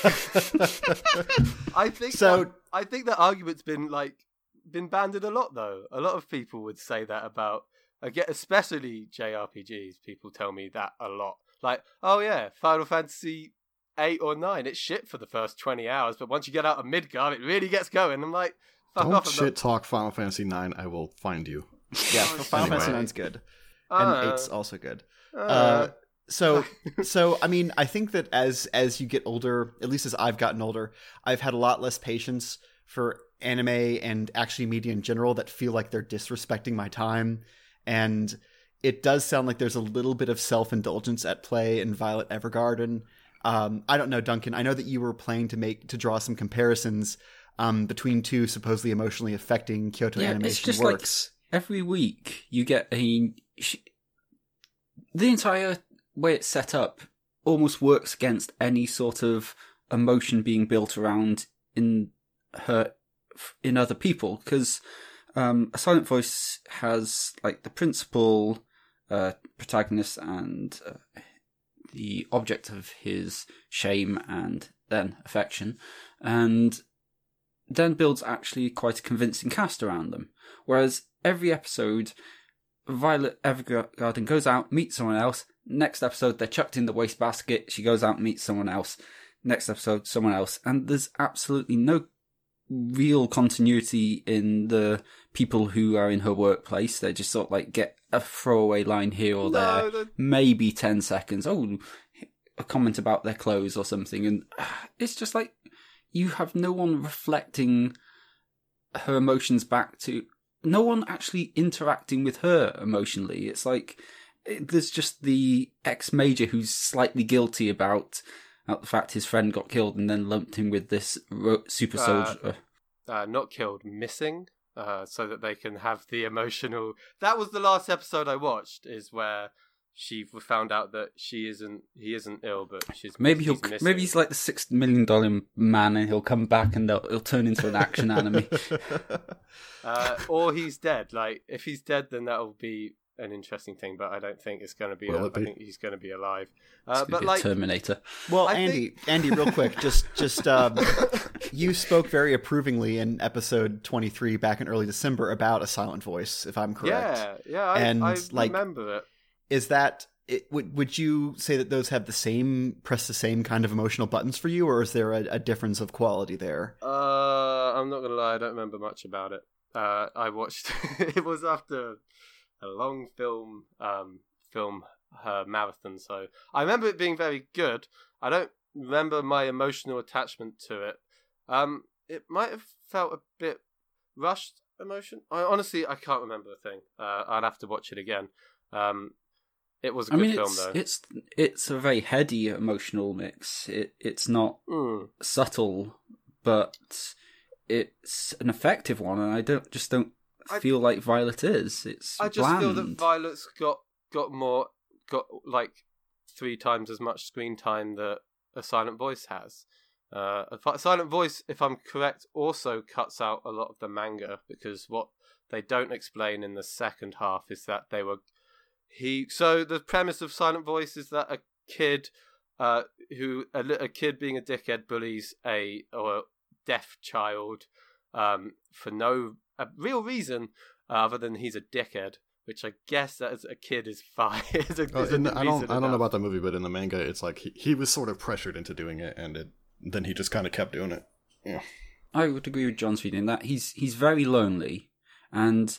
think I think So- that, I think that argument's been like been banded a lot though. A lot of people would say that about again, especially J R P Gs. People tell me that a lot. Like, oh yeah, Final Fantasy eight or nine, it's shit for the first twenty hours, but once you get out of Midgard, it really gets going. I'm like, fuck Don't off. I'm shit talk Final Fantasy nine. I will find you. Yeah, Final Anyway. Fantasy nine's good, not, and uh, eight's also good. uh, Uh, so, so I mean, I think that as as you get older, at least as I've gotten older, I've had a lot less patience for anime and actually media in general that feel like they're disrespecting my time, and it does sound like there's a little bit of self indulgence at play in Violet Evergarden. Um, I don't know, Duncan. I know that you were planning to make to draw some comparisons um, between two supposedly emotionally affecting Kyoto Yeah, it's Animation just works. like every week you get a. Sh- the entire way it's set up almost works against any sort of emotion being built around in her in other people because um, a Silent Voice has like the principal uh, protagonist and uh, the object of his shame and then affection, and then builds actually quite a convincing cast around them. Whereas every episode, Violet Evergarden goes out, meets someone else. Next episode, they're chucked in the wastebasket. She goes out and meets someone else. Next episode, someone else. And there's absolutely no real continuity in the people who are in her workplace. They just sort of like get a throwaway line here or No, there, the- maybe ten seconds. Oh, a comment about their clothes or something. And it's just like you have no one reflecting her emotions back to, no one actually interacting with her emotionally. It's like it, there's just the ex-major who's slightly guilty about out the fact his friend got killed and then lumped him with this ro- super Uh, soldier. Uh, not killed, missing, uh, so that they can have the emotional. That was the last episode I watched. Is where she found out that she isn't, he isn't ill, but she's Maybe he'll, he's missing. maybe he's like the six million dollar man, and he'll come back and they'll, he'll turn into an action anime. uh, or he's dead. Like if he's dead, then that'll be an interesting thing. But I don't think it's going to be. Will A, it be? I think he's going to be alive. It's Uh, gonna but be a like, Terminator. Well, I Andy, think- Andy, real quick, just just um, you spoke very approvingly in episode twenty-three back in early December about A Silent Voice, if I'm correct. yeah, yeah, I, And, I like, remember it. Is that it, would would you say that those have the same press the same kind of emotional buttons for you, or is there a, a difference of quality there? Uh, I'm not gonna lie, I don't remember much about it. Uh, I watched. It was after a long film, um, film uh, marathon. So I remember it being very good. I don't remember my emotional attachment to it. Um, it might have felt a bit rushed emotion. I honestly, I can't remember a thing. Uh, I'd have to watch it again. Um, it was a I good mean, film it's, though. it's it's a very heady emotional mix. It it's not Mm. subtle, but it's an effective one, and I don't just don't I- feel like Violet is. It's I just bland. feel that Violet's got got more got like three times as much screen time that A Silent Voice has. Uh, A Silent Voice, if I'm correct, also cuts out a lot of the manga because what they don't explain in the second half is that they were he. So the premise of Silent Voice is that a kid, uh, who a, li- a kid being a dickhead bullies a or a deaf child, um, for no a real reason uh, other than he's a dickhead. Which I guess that as a kid is fine. is a, Oh, is a in the- I don't. reason I don't know enough. about the movie, but in the manga, it's like he, he was sort of pressured into doing it, and it, then he just kind of kept doing it. Yeah. I would agree with John's reading that he's he's very lonely, and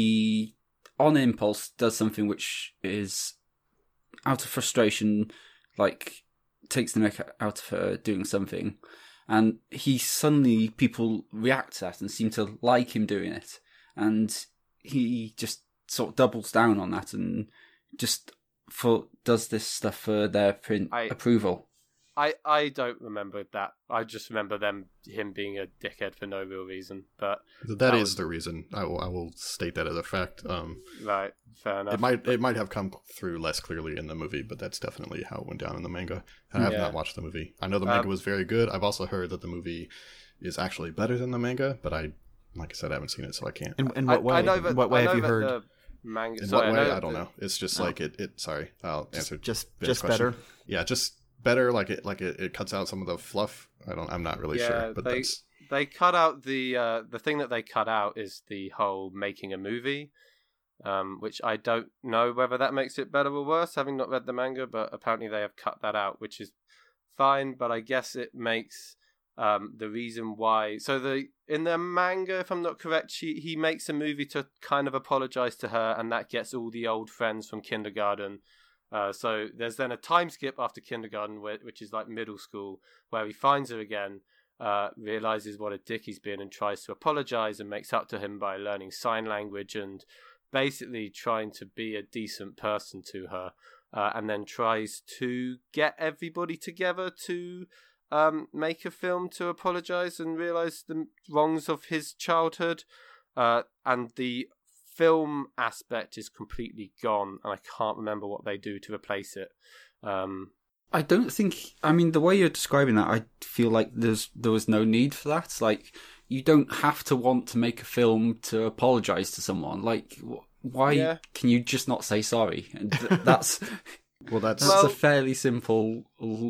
he on impulse does something which is out of frustration, like takes the neck out of her doing something, and he suddenly people react to that and seem to like him doing it, and he just sort of doubles down on that and just for does this stuff for their print I- approval. I, I don't remember that. I just remember them him being a dickhead for no real reason. But That That is was- the reason. I will. I will state that as a fact. Um, right, fair enough. it might. It might have come through less clearly in the movie, but that's definitely how it went down in the manga. I have Yeah. not watched the movie. I know the manga Um, was very good. I've also heard that the movie is actually better than the manga, but I, like I said, I haven't seen it, so I can't. In, in I, what way? I know that, in what way I know have you that heard? The manga. In sorry, what way? know I don't that- know. It's just Oh. like it. It. Sorry, I'll answer. Just Ben's just question. better. Yeah, just better. Like it. Like it, it cuts out some of the fluff. I don't. I'm not really Yeah, sure, but they- that's. They cut out the uh, the thing that they cut out is the whole making a movie, um, which I don't know whether that makes it better or worse, having not read the manga. But apparently they have cut that out, which is fine. But I guess it makes um, the reason why. So the in the manga, if I'm not correct, she he makes a movie to kind of apologize to her, and that gets all the old friends from kindergarten. Uh, so there's then a time skip after kindergarten, where, which is like middle school, where he finds her again. Uh, realizes what a dick he's been and tries to apologize and makes up to him by learning sign language and basically trying to be a decent person to her, uh, and then tries to get everybody together to um, make a film to apologize and realize the wrongs of his childhood, uh, and the film aspect is completely gone, and I can't remember what they do to replace it. Um, I don't think. I mean, the way you're describing that, I feel like there's there was no need for that. Like, you don't have to want to make a film to apologize to someone. Like, wh- why Yeah. can you just not say sorry? And th- that's Well, that's. that's Well- a fairly simple.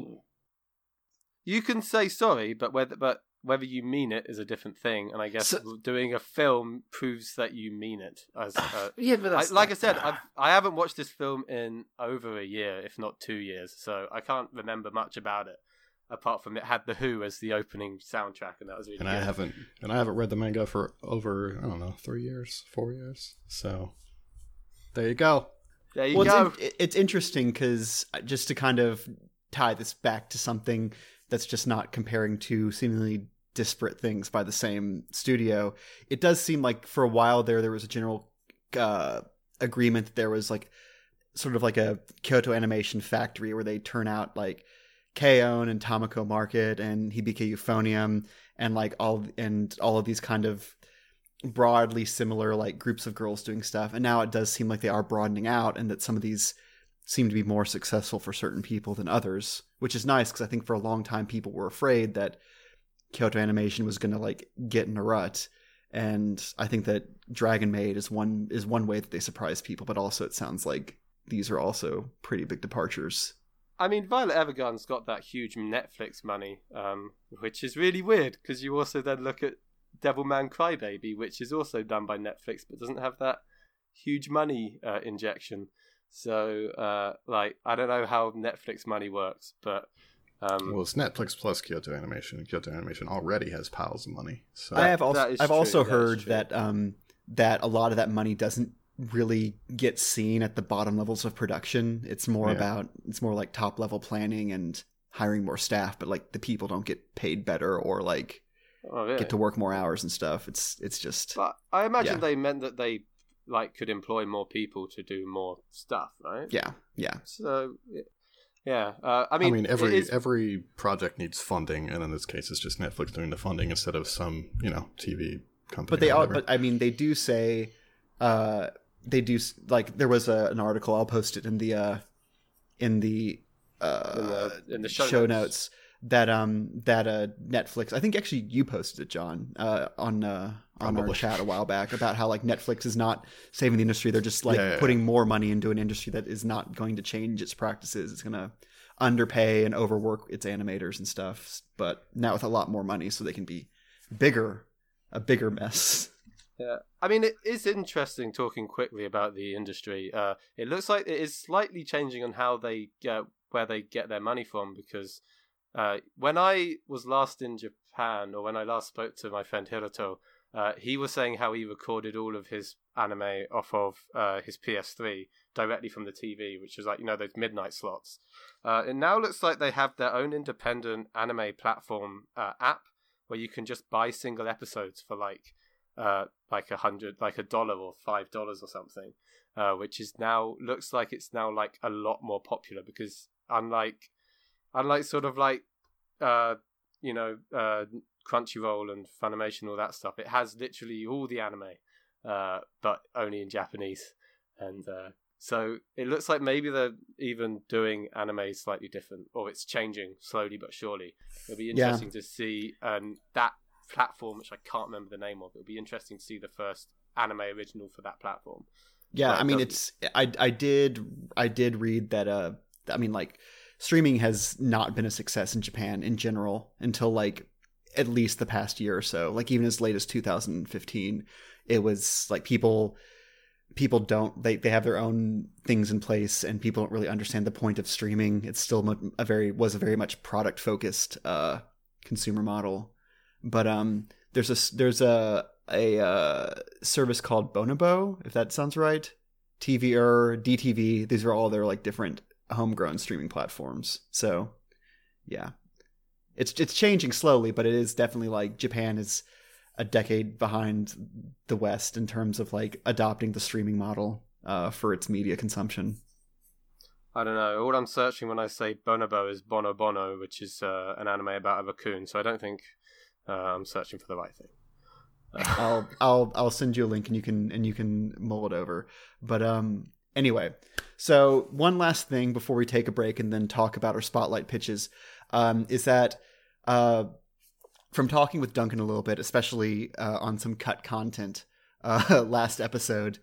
You can say sorry, but whether but whether you mean it is a different thing. And I guess So- doing a film proves that you mean it. As uh, Yeah, but I, like I said, I've, I haven't watched this film in over a year, if not two years, so I can't remember much about it. Apart from it had the Who as the opening soundtrack, and that was really and good. I haven't. And I haven't read the manga for over. I don't know, three years, four years. So there you go. There you Well, go. it's, in- it's interesting because just to kind of tie this back to something that's just not comparing two seemingly disparate things by the same studio, it does seem like for a while there there was a general uh, agreement that there was like sort of like a Kyoto Animation Factory where they turn out like K-On! And Tamako Market and Hibike Euphonium and like all and all of these kind of broadly similar like groups of girls doing stuff. And now it does seem like they are broadening out and that some of these seem to be more successful for certain people than others, which is nice because I think for a long time people were afraid that Kyoto Animation was going to like get in a rut. And I think that Dragon Maid is one is one way that they surprise people, but also it sounds like these are also pretty big departures. I mean, Violet Evergarden's got that huge Netflix money, um, which is really weird because you also then look at Devilman Crybaby, which is also done by Netflix, but doesn't have that huge money uh, injection. So, uh, like, I don't know how Netflix money works, but um, well, it's Netflix plus Kyoto Animation, and Kyoto Animation already has piles of money. So I have also I've true, also that heard that um, that a lot of that money doesn't really get seen at the bottom levels of production. It's more Yeah. about it's more like top level planning and hiring more staff, but like the people don't get paid better or like oh, really? get to work more hours and stuff. It's it's just But I imagine Yeah. they meant that they like could employ more people to do more stuff, right? yeah yeah So, yeah. Uh, I I mean, mean, every it is, every project needs funding, and in this case, it's just Netflix doing the funding instead of some you know T V company. but they or all whatever. but I mean they do say uh they do s- like there was a, an article I'll post it in the uh in the uh in the, in the show, show notes. notes that um that uh Netflix I think actually you posted it, John, uh on uh on our Probably. chat a while back about how like Netflix is not saving the industry. They're just like Yeah, yeah, putting more money into an industry that is not going to change its practices. It's gonna underpay and overwork its animators and stuff, but now with a lot more money so they can be bigger, a bigger mess. Yeah, I mean, it is interesting talking quickly about the industry. Uh, it looks like it is slightly changing on how they get where they get their money from because uh, when I was last in Japan, or when I last spoke to my friend Hiroto, uh, he was saying how he recorded all of his anime off of uh, his P S three directly from the T V, which was like, you know, those midnight slots. Uh, it now looks like they have their own independent anime platform uh, app where you can just buy single episodes for like uh, like a hundred, like a dollar or five dollars or something, uh, which is now looks like it's now like a lot more popular because unlike unlike sort of like uh, you know uh, Crunchyroll and Funimation, all that stuff, it has literally all the anime, uh, but only in Japanese, and uh, so it looks like maybe they're even doing anime slightly different, or it's changing slowly but surely. It'll be Yeah. interesting to see um, that platform, which I can't remember the name of. It'll be interesting to see the first anime original for that platform. Yeah, Well, it I mean, doesn't- it's I I did I did read that uh I mean like streaming has not been a success in Japan in general until like at least the past year or so. Like even as late as two thousand fifteen, it was like people people don't they they have their own things in place and people don't really understand the point of streaming. It's still mo- a very was a very much product focused uh consumer model. But um there's a s- there's a a uh, service called Bonobo, if that sounds right. T V or D T V, these are all their like different homegrown streaming platforms. So, yeah, it's it's changing slowly, but it is definitely like Japan is a decade behind the West in terms of like adopting the streaming model uh, for its media consumption. I don't know. All I'm searching when I say Bonobo is Bono Bono, which is uh, an anime about a raccoon. So I don't think uh, I'm searching for the right thing. I'll I'll I'll send you a link and you can and you can mull it over. But um anyway, so one last thing before we take a break and then talk about our spotlight pitches um is that uh from talking with Duncan a little bit, especially uh, on some cut content uh last episode,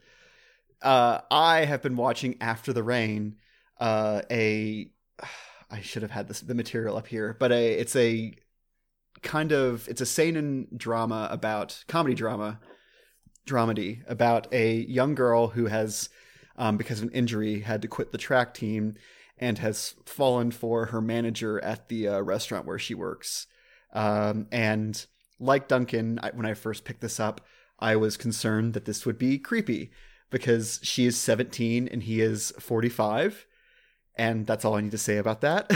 uh I have been watching After the Rain, uh a I should have had this the material up here, but a it's a kind of it's a seinen drama about comedy drama dramedy about a young girl who has um, because of an injury had to quit the track team and has fallen for her manager at the uh, restaurant where she works, um, and like Duncan, I, when I first picked this up, I was concerned that this would be creepy because she is seventeen and he is forty-five, and that's all I need to say about that.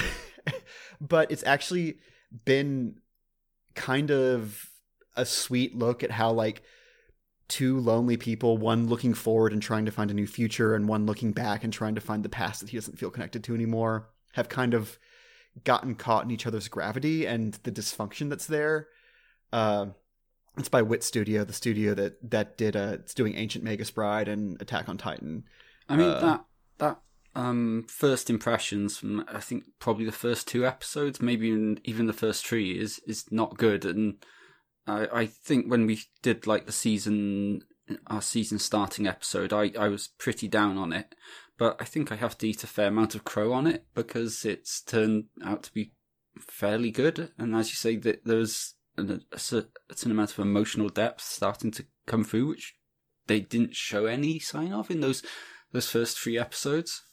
But it's actually been kind of a sweet look at how like two lonely people, one looking forward and trying to find a new future and one looking back and trying to find the past that he doesn't feel connected to anymore, have kind of gotten caught in each other's gravity and the dysfunction that's there. Uh, it's by Wit Studio, the studio that that did uh, it's doing Ancient Magus Bride and Attack on Titan. I mean uh, that that um, first impressions from I think probably the first two episodes, maybe even, even the first three, is is not good. And I I think when we did like the season our season starting episode, I I was pretty down on it. But I think I have to eat a fair amount of crow on it because it's turned out to be fairly good. And as you say, that there's a, a certain amount of emotional depth starting to come through, which they didn't show any sign of in those those first three episodes.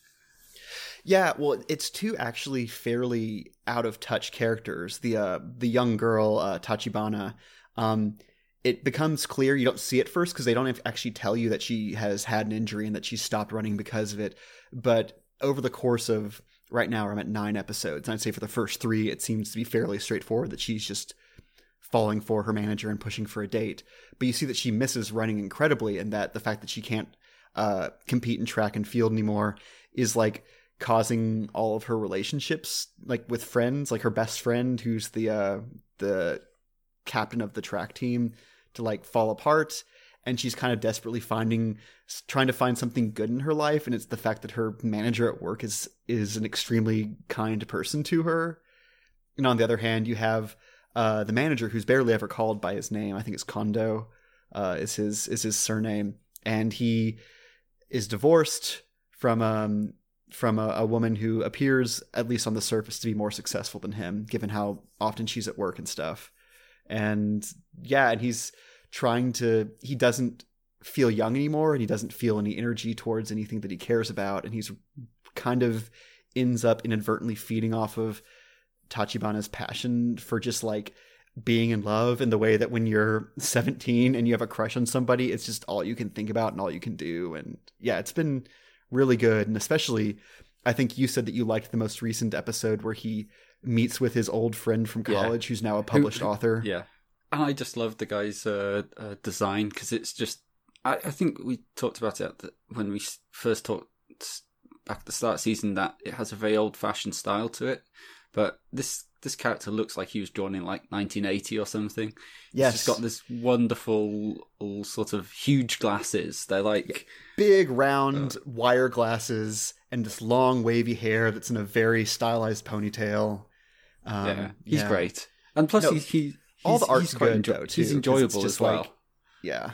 Yeah, well, it's two actually fairly out of touch characters. The uh, the young girl uh, Tachibana. Um, It becomes clear, you don't see it first because they don't actually tell you that she has had an injury and that she stopped running because of it. But over the course of, right now I'm at nine episodes, and I'd say for the first three, it seems to be fairly straightforward that she's just falling for her manager and pushing for a date. But you see that she misses running incredibly, and that the fact that she can't uh, compete in track and field anymore is like causing all of her relationships, like with friends, like her best friend who's the uh, the captain of the track team, to like fall apart. And she's kind of desperately finding trying to find something good in her life, and it's the fact that her manager at work is is an extremely kind person to her. And on the other hand, you have uh the manager who's barely ever called by his name. I think it's Kondo uh is his is his surname, and he is divorced from um from a, a woman who appears, at least on the surface, to be more successful than him, given how often she's at work and stuff. And yeah, and he's trying to, he doesn't feel young anymore, and he doesn't feel any energy towards anything that he cares about. And he's kind of ends up inadvertently feeding off of Tachibana's passion for just like being in love, in the way that when you're seventeen and you have a crush on somebody, it's just all you can think about and all you can do. And yeah, it's been really good. And especially, I think you said that you liked the most recent episode where he meets with his old friend from college, yeah, who's now a published who, author. Yeah. And I just love the guy's uh, uh, design, because it's just, I, I think we talked about it the, when we first talked back at the start of the season, that it has a very old-fashioned style to it. But this this character looks like he was drawn in like nineteen eighty or something. Yes. He's just got this wonderful, all sort of huge glasses. They're like big, round uh, wire glasses, and this long, wavy hair that's in a very stylized ponytail. Um, yeah, he's yeah. great. And plus, no, he, he all the art's he's quite good, enjo- though, too. He's enjoyable as well. Like, yeah.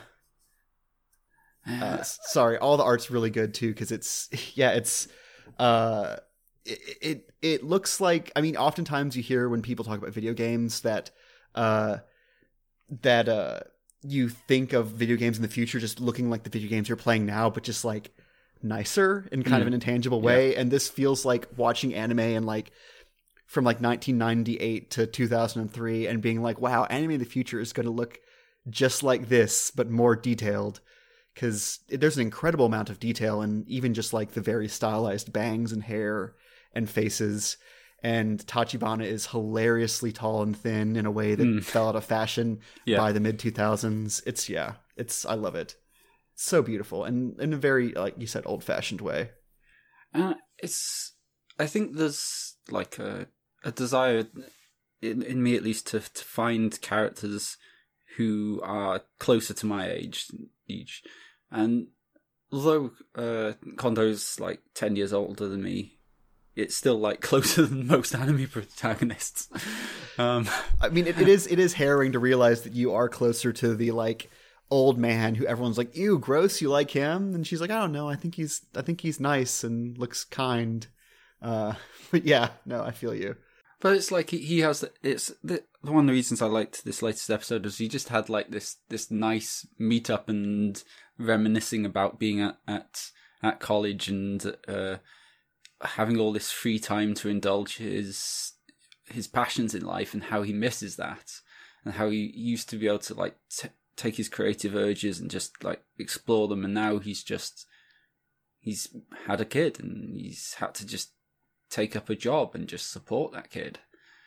Uh, sorry, all the art's really good too, because it's yeah, it's uh, it, it it looks like, I mean, oftentimes you hear when people talk about video games that uh that uh you think of video games in the future just looking like the video games you're playing now, but just like nicer in kind mm. of an intangible way. Yeah. And this feels like watching anime and like from like nineteen ninety-eight to two thousand three and being like, wow, anime in the future is going to look just like this, but more detailed. Because there's an incredible amount of detail in even just like the very stylized bangs and hair and faces. And Tachibana is hilariously tall and thin in a way that mm. fell out of fashion yeah. by the mid two thousands. It's, yeah, it's, I love it. It's so beautiful. And in a very, like you said, old fashioned way. Uh, it's, I think there's like a, a desire in, in me at least to, to find characters who are closer to my age each. And although uh, Kondo's like ten years older than me, it's still like closer than most anime protagonists. um, I mean, it, it is it is harrowing to realize that you are closer to the like old man who everyone's like, ew, gross, you like him? And she's like, I don't know, I think he's I think he's nice and looks kind. Uh, but yeah, no, I feel you. But it's like he, he has it's the, one of the reasons I liked this latest episode is he just had like this this nice meetup and reminiscing about being at at, at college and uh, having all this free time to indulge his his passions in life, and how he misses that, and how he used to be able to like t- take his creative urges and just like explore them, and now he's just he's had a kid and he's had to just take up a job and just support that kid.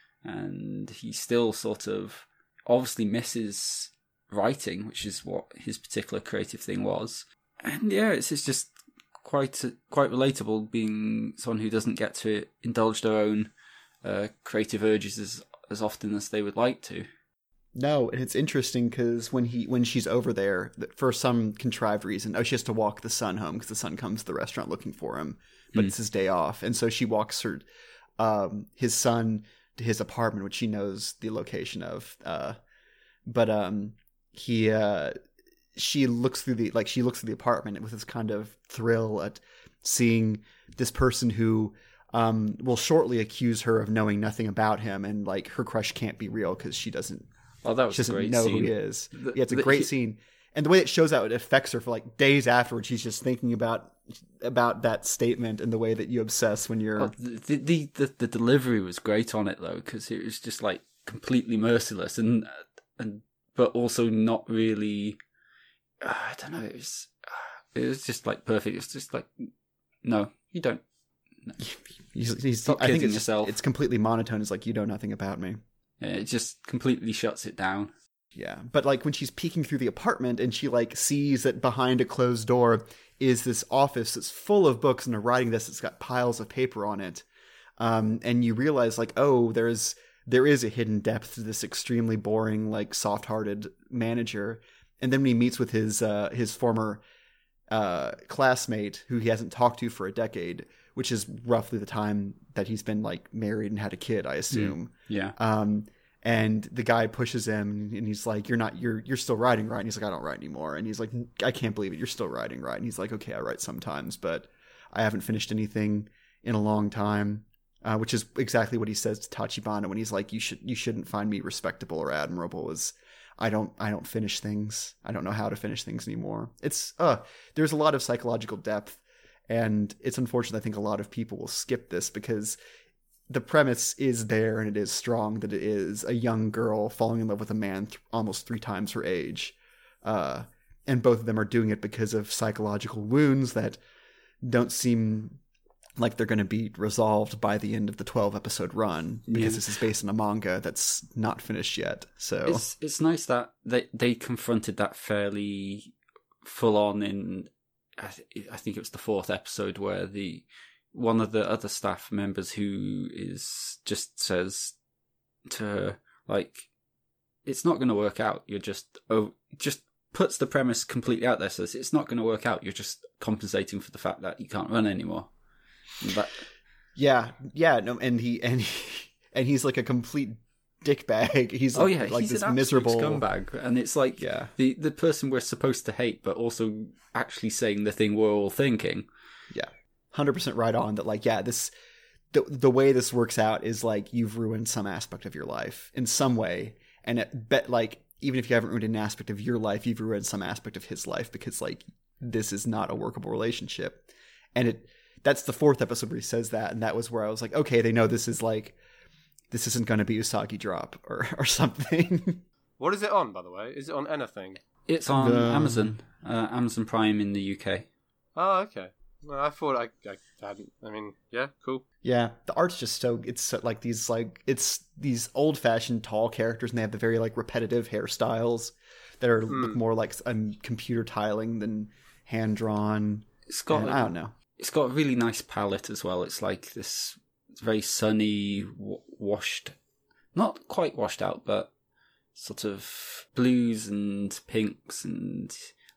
And he still sort of obviously misses writing, which is what his particular creative thing was. And yeah, it's, it's just quite quite relatable, being someone who doesn't get to indulge their own uh, creative urges as as often as they would like to. No, and it's interesting because when he when she's over there for some contrived reason, oh, she has to walk the son home because the son comes to the restaurant looking for him, but mm. it's his day off, and so she walks her um, his son to his apartment, which she knows the location of. Uh, but um, he uh, she looks through the like she looks through the apartment with this kind of thrill at seeing this person who um, will shortly accuse her of knowing nothing about him, and like her crush can't be real because she doesn't. Oh, that was she doesn't a great know scene. who he is. The, yeah, it's a the, great he, scene, and the way it shows out, it affects her for like days afterwards. She's just thinking about about that statement and the way that you obsess when you're. Oh, the, the the the delivery was great on it though, because it was just like completely merciless and and but also not really. Uh, I don't know. It was it was just like perfect. It's just like no, you don't. No. He's, he's, Stop I think kidding it's yourself. It's completely monotone. It's like you know nothing about me. Yeah, it just completely shuts it down. Yeah, but like when she's peeking through the apartment and she like sees that behind a closed door is this office that's full of books and a writing desk that's got piles of paper on it, um, and you realize like, oh, there's there is a hidden depth to this extremely boring, like soft-hearted manager. And then when he meets with his uh, his former uh, classmate who he hasn't talked to for a decade, which is roughly the time that he's been like married and had a kid, I assume. Mm, yeah. Um, and the guy pushes him and he's like, you're not, you're, you're still writing, right? And he's like, I don't write anymore. And he's like, I can't believe it. You're still writing, right? And he's like, okay, I write sometimes, but I haven't finished anything in a long time. Uh, which is exactly what he says to Tachibana when he's like, you should, you shouldn't find me respectable or admirable, is I don't, I don't finish things. I don't know how to finish things anymore. It's, uh, there's a lot of psychological depth. And it's unfortunate. I think a lot of people will skip this because the premise is there and it is strong that it is a young girl falling in love with a man th- almost three times her age. Uh, and both of them are doing it because of psychological wounds that don't seem like they're going to be resolved by the end of the twelve episode run because yeah. this is based on a manga that's not finished yet. So it's, it's nice that they, they confronted that fairly full on in, I, th- I think it was the fourth episode where the one of the other staff members who is just says to her, like, it's not going to work out. You're just, oh, just puts the premise completely out there. Says it's not going to work out. You're just compensating for the fact that you can't run anymore. That... Yeah. Yeah. No. And he, and he, and he's like a complete dickbag. He's like, oh yeah, like he's this an miserable scumbag, and it's like yeah. the the person we're supposed to hate, but also actually saying the thing we're all thinking. Yeah, one hundred percent right on. That like yeah, this the the way this works out is like you've ruined some aspect of your life in some way, and it bet like even if you haven't ruined an aspect of your life, you've ruined some aspect of his life because like this is not a workable relationship, and it that's the fourth episode where he says that, and that was where I was like, okay, they know this is like. This isn't going to be Usagi Drop or, or something. What is it on, by the way? Is it on anything? It's on the... Amazon. Uh, Amazon Prime in the U K. Oh, okay. Well, I thought I, I hadn't. I mean, yeah, cool. Yeah, the art's just so... It's so, like these like it's these old-fashioned tall characters, and they have the very like repetitive hairstyles that are mm. look more like um, computer tiling than hand-drawn. It's got... And, I don't know. It's got a really nice palette as well. It's like this... It's very sunny, w- washed, not quite washed out, but sort of blues and pinks and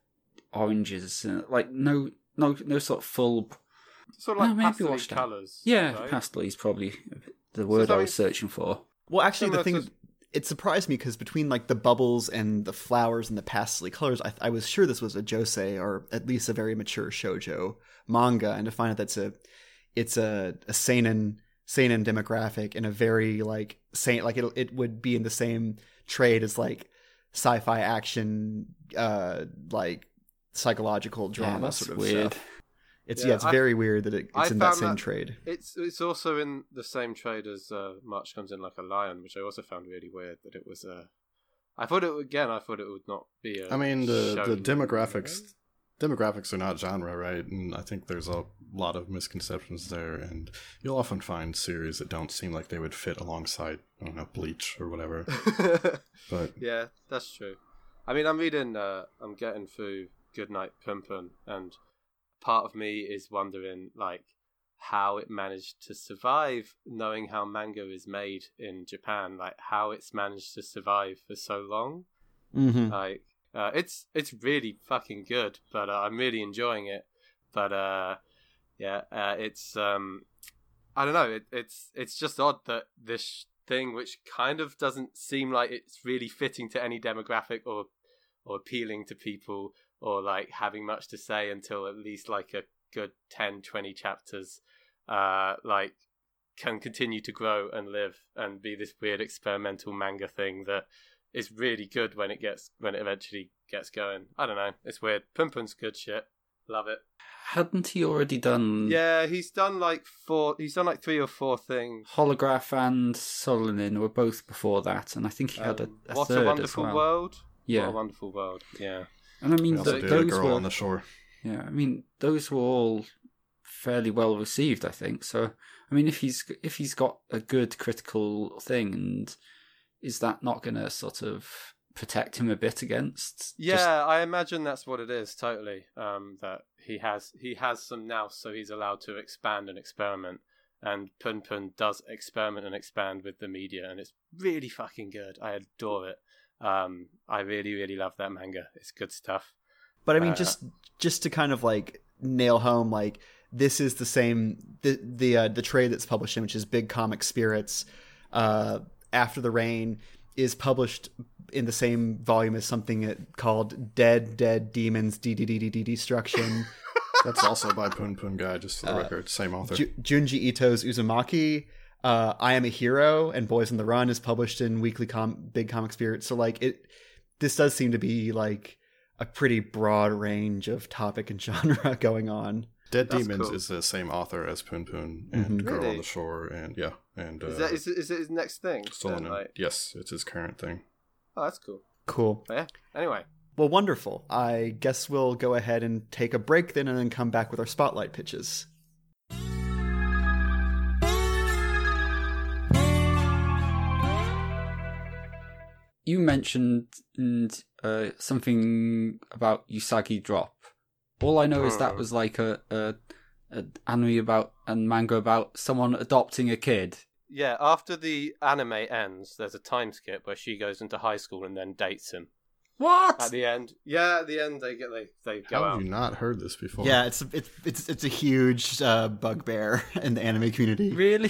oranges, and like no, no, no sort of full. Sort of like no, maybe pastel washed colours. Out. Yeah, right? pastel is probably the word so I was searching for. Well, actually, the thing to... it surprised me because between like the bubbles and the flowers and the pastel colors, I, I was sure this was a josei or at least a very mature shoujo manga, and to find out that's a it's a, a seinen seinen demographic in a very like saint like it it would be in the same trade as like sci-fi action uh like psychological drama yeah, that's sort of weird. stuff. It's yeah, yeah it's I, very weird that it, it's I in that found same that trade. It's it's also in the same trade as uh, March Comes In Like a Lion, which I also found really weird that it was a. Uh, I thought it again. I thought it would not be. A I mean the the shonen, demographics. right? Demographics are not genre, right? And I think there's a lot of misconceptions there, and you'll often find series that don't seem like they would fit alongside, I don't know, Bleach or whatever. But yeah, that's true. I mean, I'm reading, uh, I'm getting through Goodnight Pimpin', and part of me is wondering, like, how it managed to survive, knowing how manga is made in Japan, like how it's managed to survive for so long. Mm-hmm. Like uh, it's it's really fucking good, but uh, I'm really enjoying it. But uh, yeah, uh, it's um, I don't know. It, it's it's just odd that this thing, which kind of doesn't seem like it's really fitting to any demographic or or appealing to people or like having much to say until at least like a good ten, twenty chapters, uh, like can continue to grow and live and be this weird experimental manga thing that is really good when it gets when it eventually gets going. I don't know. It's weird. Punpun's good shit. Love it. Hadn't he already done Yeah, he's done like four. He's done like three or four things. Holograph and Solonin were both before that, and I think he had a, Um, a What third a Wonderful as well. World. Yeah, What a Wonderful World. Yeah. and I mean He also th- did A those Girl were on the Shore. yeah, I mean those were all fairly well received, I think. So I mean, if he's if he's got a good critical thing, and is that not going to sort of protect him a bit against? Yeah, just- I imagine that's what it is. Totally. Um, that he has he has some now, so he's allowed to expand and experiment. And Punpun does experiment and expand with the media, and it's really fucking good. I adore it. Um, I really, really love that manga. It's good stuff. But I mean, Uh, just just to kind of like nail home, like this is the same the the uh, the trade that's published in, which is Big Comic Spirits. Uh, After the Rain is published in the same volume as something called Dead Dead Demons D D D D D Destruction. That's also by Pun Pun Guy, just for the Uh, record. Same author. Ju- Junji Ito's Uzumaki. Uh, I Am a Hero and Boys on the Run is published in Weekly Com- Big Comic Spirits. So like it, this does seem to be like a pretty broad range of topic and genre going on. Dead That's Demons cool. is the same author as Pun Pun and Mhm. Girl Really? on the Shore, and yeah, and uh, Is that is it, is it his next thing? Solonin. Then, like- Yes, it's his current thing. Oh, that's cool. Cool. But yeah. Anyway. Well, wonderful. I guess we'll go ahead and take a break then and then come back with our spotlight pitches. You mentioned uh, something about Usagi Drop. All I know is that Hmm. was like a, a, a anime about and manga about someone adopting a kid. Yeah, after the anime ends, there's a time skip where she goes into high school and then dates him. What? At the end, yeah, at the end they get they they go How out. have you not heard this before? Yeah, it's it's it's it's a huge uh, bugbear in the anime community. Really?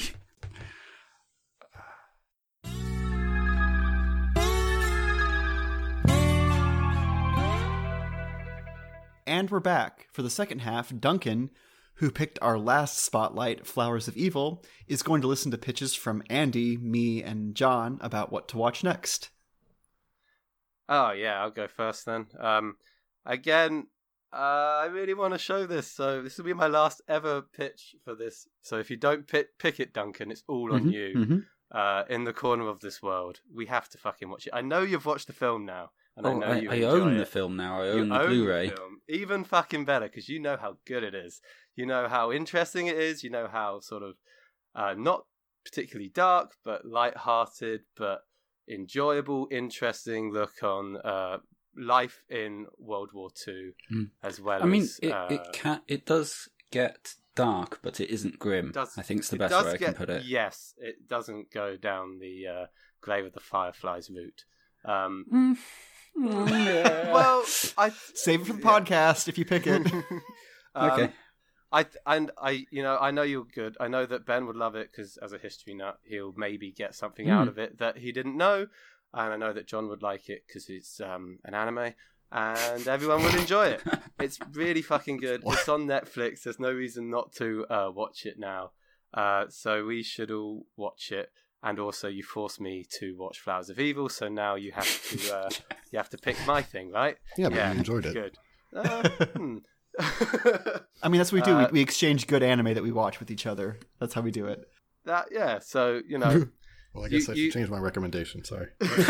And we're back for the second half. Duncan, who picked our last spotlight, Flowers of Evil, is going to listen to pitches from Andy, me, and John about what to watch next. Oh yeah, I'll go first then. Um, again, uh, I really want to show this, so this will be my last ever pitch for this. So if you don't pick pick it, Duncan, it's all on Mhm, you. mhm. Uh, in the corner of this world, we have to fucking watch it. I know you've watched the film now, and I Oh, know I, you I enjoy own it. the film now. I You own the own Blu-ray. film. Even fucking better, because you know how good it is. You know how interesting it is. You know how sort of uh, not particularly dark, but light-hearted, but enjoyable, interesting look on uh, life in World War Two, Mm. as well I mean, as it uh, it can it does get dark, but it isn't grim. does- I think it's the it best does way I get- can put it. Yes, it doesn't go down the uh, Grave of the Fireflies route. Um, Mm. Mm, yeah. well, I Save it for the Yeah. podcast if you pick it. Um, Okay. I and I, you know, I know you're good. I know that Ben would love it because, as a history nut, he'll maybe get something out Mm. of it that he didn't know. And I know that John would like it because it's um, an anime, and everyone would enjoy it. It's really fucking good. It's on Netflix. There's no reason not to uh, watch it now. Uh, so we should all watch it. And also, you forced me to watch Flowers of Evil, so now you have to uh, you have to pick my thing, right? Yeah, but you enjoyed it. Good. Uh, hmm. I mean, that's what we do. Uh, we, we exchange good anime that we watch with each other. That's how we do it. that yeah. So you know, Well, I guess You- I should you- change my recommendation. Sorry.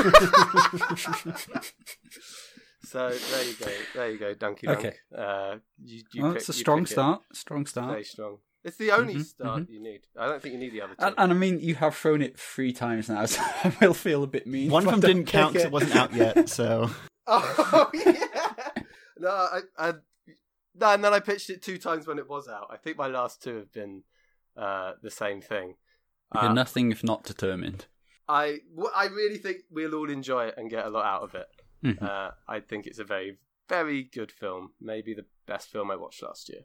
so there you go, there you go, Donkey Okay. Dunk. Uh, you, you Well, pick- it's a you strong pick it. start. Strong start. Very strong. It's the only Mhm, start you need. I don't think you need the other two. And, and I mean, you have thrown it three times now, so I will feel a bit mean. One if of I them don't didn't count because pick it wasn't out yet. So Oh yeah. No, I, I no, and then I pitched it two times when it was out. I think my last two have been uh, the same thing. You're Uh, nothing if not determined. I, w- I really think we'll all enjoy it and get a lot out of it. Mhm. Uh, I think it's a very, very good film. Maybe the best film I watched last year.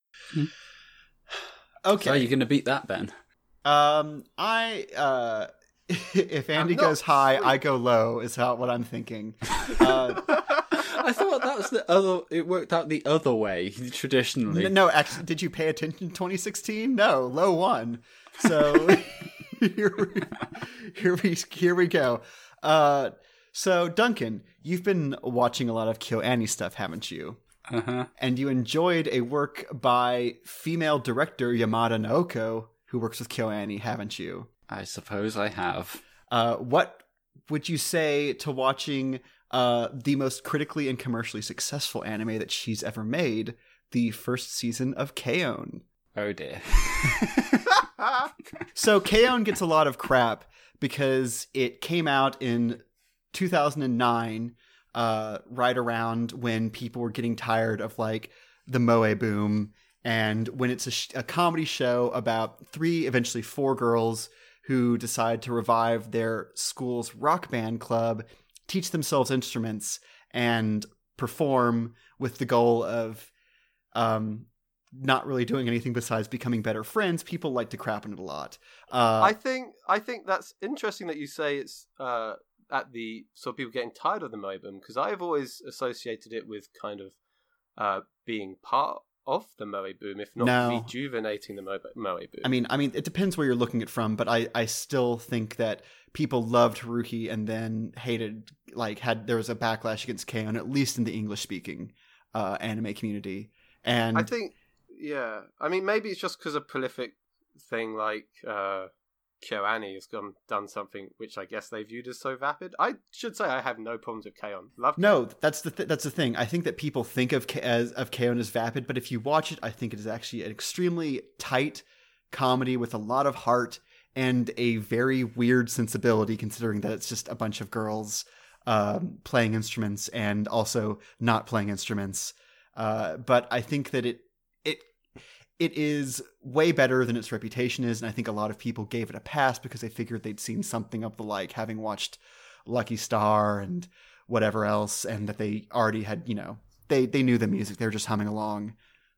Okay. So are you going to beat that, Ben? Um, I uh, if Andy I'm not goes high, sweet. I go low. Is how what I'm thinking. Uh, I thought that was the other. It worked out the other way traditionally. n- no, actually, did you pay attention? in twenty sixteen? No, low one. So here, we, here we here we go. Uh, so Duncan, you've been watching a lot of KyoAni stuff, haven't you? Uh-huh. And you enjoyed a work by female director Yamada Naoko, who works with KyoAni, haven't you? I suppose I have. Uh, what would you say to watching uh, the most critically and commercially successful anime that she's ever made, the first season of K-On! Oh dear. So K-On! Gets a lot of crap because it came out in two thousand nine, uh, right around when people were getting tired of like the moe boom, and when it's a, sh- a comedy show about three, eventually four girls who decide to revive their school's rock band club, teach themselves instruments, and perform with the goal of um, not really doing anything besides becoming better friends. People like to crap on it a lot. Uh, I think I think that's interesting that you say it's uh, at the sort of people getting tired of the moe boom, because I've always associated it with kind of uh, being part of the moe boom, if not No. rejuvenating the moe, moe boom. I mean, I mean, it depends where you're looking at from, but I, I still think that people loved Haruhi and then hated, like, had there was a backlash against K-On!, at least in the English-speaking uh, anime community. And I think, yeah. I mean, maybe it's just because a prolific thing like uh, KyoAni has gone done something which I guess they viewed as so vapid. I should say I have no problems with K-On! Love no, that's the th- that's the thing. I think that people think of K- as of K-On! As vapid, but if you watch it, I think it is actually an extremely tight comedy with a lot of heart and a very weird sensibility, considering that it's just a bunch of girls um, playing instruments and also not playing instruments. Uh, but I think that it it it is way better than its reputation is, and I think a lot of people gave it a pass because they figured they'd seen something of the like, having watched Lucky Star and whatever else, and that they already had, you know, they they knew the music, they were just humming along.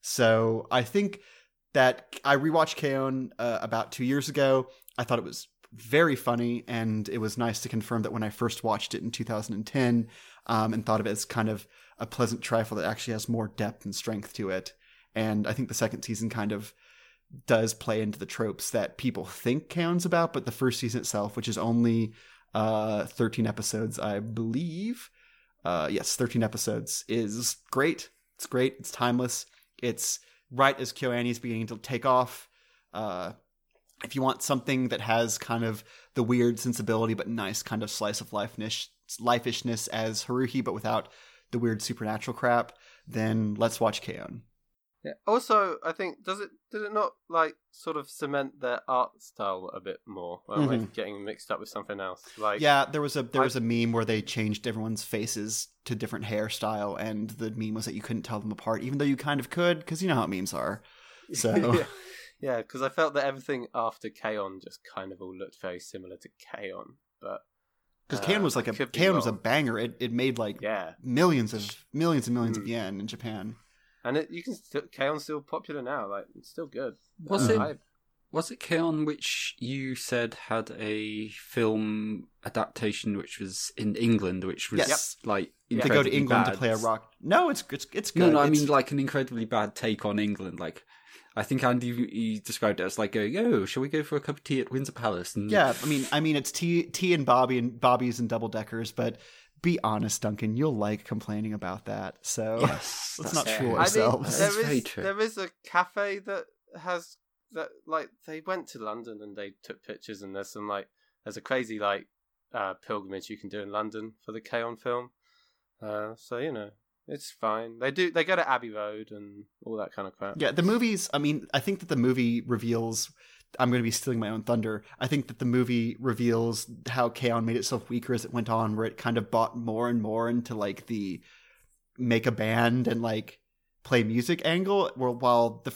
So I think that I rewatched K-On! Uh, about two years ago. I thought it was very funny, and it was nice to confirm that when I first watched it in two thousand ten, um, and thought of it as kind of a pleasant trifle that actually has more depth and strength to it. And I think the second season kind of does play into the tropes that people think K-On's about, but the first season itself, which is only uh, thirteen episodes, I believe, uh, yes, thirteen episodes, is great. It's great. It's timeless. It's right as KyoAni is beginning to take off. Uh, if you want something that has kind of the weird sensibility but nice kind of slice of life-ish, life-ishness as Haruhi, but without the weird supernatural crap, then let's watch K-On! Yeah. Also, I think does it did it not like sort of cement their art style a bit more? Or am I Mhm. getting mixed up with something else? Like, Yeah, there was a there I- was a meme where they changed everyone's faces to different hairstyle, and the meme was that you couldn't tell them apart, even though you kind of could, because you know how memes are. So yeah, yeah, because I felt that everything after K-On! Just kind of all looked very similar to K-On!, but because uh, K-On! was like I a could be K-On! was a wrong. banger. It it made like Yeah, millions of millions and millions of Mm. yen in Japan. and it, you can still K-On's still popular now. Like, it's still good. Was Uh, it? I- Was it K-On! Which you said had a film adaptation which was in England, which was Yes. like They go to incredibly England bad? to play a rock. No, it's it's it's good. No, no, I It's- mean like an incredibly bad take on England. Like, I think Andy you described it as like going, "Oh, shall we go for a cup of tea at Windsor Palace?" And yeah. I mean, I mean, it's tea tea and Bobby and Bobby's and double deckers, but. Be honest, Duncan. You'll like complaining about that. So yes, let's that's not fair. fool I mean, ourselves. That's there very is true. there is a cafe that has that like they went to London and they took pictures, and there's some like there's a crazy like uh, pilgrimage you can do in London for the K-On! film. Uh, so you know it's fine. They do they go to Abbey Road and all that kind of crap. Yeah, the movies, I mean, I think that the movie reveals, I'm going to be stealing my own thunder. I think that the movie reveals how K-On! Made itself weaker as it went on, where it kind of bought more and more into like the make a band and like play music angle, where while the first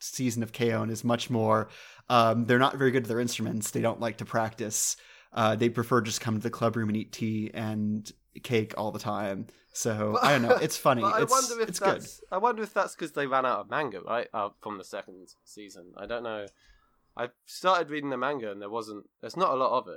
season of K-On! Is much more, um, they're not very good at their instruments. They don't like to practice. Uh, they prefer just come to the club room and eat tea and cake all the time. So But- I don't know. It's funny. But I it's wonder if it's good. that's. I wonder if that's because they ran out of manga, right? Uh, from the second season. I don't know. I started reading the manga and there wasn't. There's not a lot of it.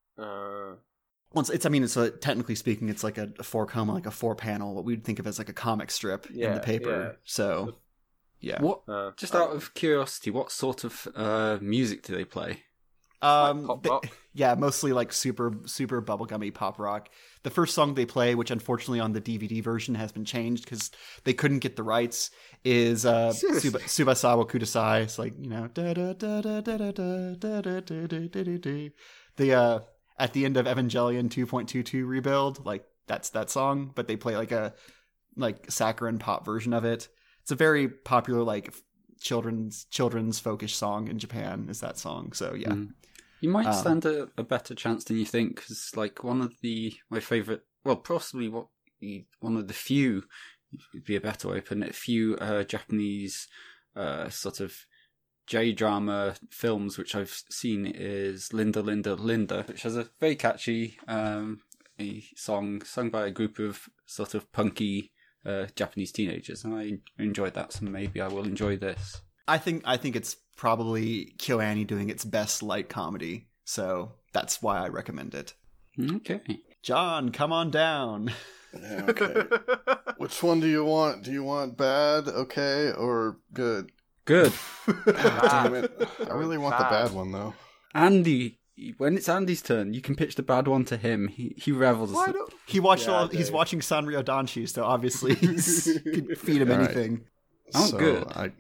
Uh, Well, it's, it's I mean, it's a, technically speaking, it's like a, a four coma, like a four panel, what we'd think of as like a comic strip in Yeah, the paper. yeah. So, yeah. What? uh, Just I out don't of curiosity, what sort of uh, music do they play? Um, pop they- rock. yeah, mostly like super, super bubblegummy pop rock. The first song they play, which unfortunately on the D V D version has been changed because they couldn't get the rights, is uh, Seriously? Suba, Subasawa Kudasai. It's like, you know, da da da da da da da da da da da da da. The uh, at the end of Evangelion two point two two Rebuild, like that's that song, but they play like a like saccharine pop version of it. It's a very popular like children's children's folkish song in Japan. Is that song? So yeah. Mm. You might Um, stand a, a better chance than you think, because like one of the my favorite, well, possibly what one of the few, would be a better way of putting it, few uh, Japanese uh, sort of J drama films which I've seen is Linda Linda Linda, which has a very catchy um, a song sung by a group of sort of punky uh, Japanese teenagers, and I enjoyed that. So maybe I will enjoy this. I think I think it's probably KyoAni doing its best light comedy, so that's why I recommend it. Okay. John, come on down. Yeah, okay. Which one do you want? Do you want bad, okay, or good? Good. Damn it. I really want the Bad. bad one, though. Andy, when it's Andy's turn, you can pitch the bad one to him. He he revels. Why don't? He watched Yeah, all. He's Dave. watching Sanrio Danshi, so obviously he's, you could feed him All right. anything. Oh, so good. I,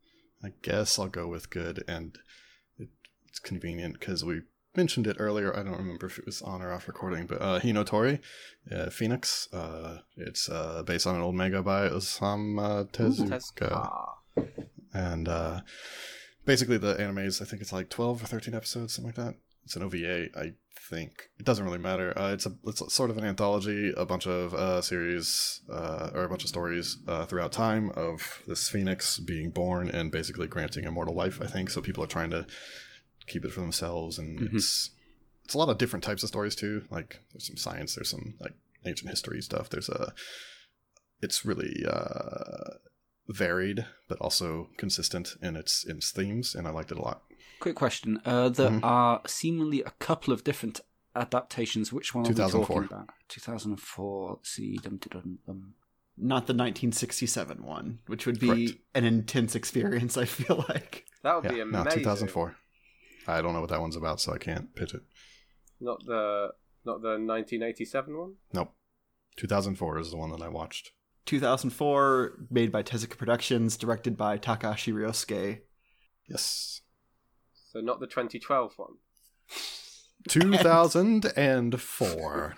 I guess I'll go with good, and it, it's convenient because we mentioned it earlier. I don't remember if it was on or off recording, but uh, Hinotori, uh, Phoenix. Uh, it's uh, based on an old manga by Osamu Tezuka, Tezuka. and uh, basically the anime is, I think it's like twelve or thirteen episodes, something like that. It's an O V A, I think. It doesn't really matter. Uh, it's a it's a, sort of an anthology, a bunch of uh, series uh, or a bunch of stories uh, throughout time of this phoenix being born and basically granting immortal life, I think. So people are trying to keep it for themselves, and Mhm. it's it's a lot of different types of stories too. Like there's some science, there's some like ancient history stuff. There's a it's really uh, varied, but also consistent in its in its themes, and I liked it a lot. Quick question. Uh, there Mhm. are seemingly a couple of different adaptations. Which one are we two thousand talking four. about? two thousand four. Let's see. Dum, dum, dum, dum. Not the nineteen sixty-seven one, which would be Correct. an intense experience. I feel like. That would Yeah, be no, amazing. two thousand four. I don't know what that one's about, so I can't pitch it. Not the not the nineteen eighty-seven one. Nope. two thousand four is the one that I watched. two thousand four, made by Tezuka Productions, directed by Takashi Ryosuke. Yes. So not the twenty twelve one. two thousand four.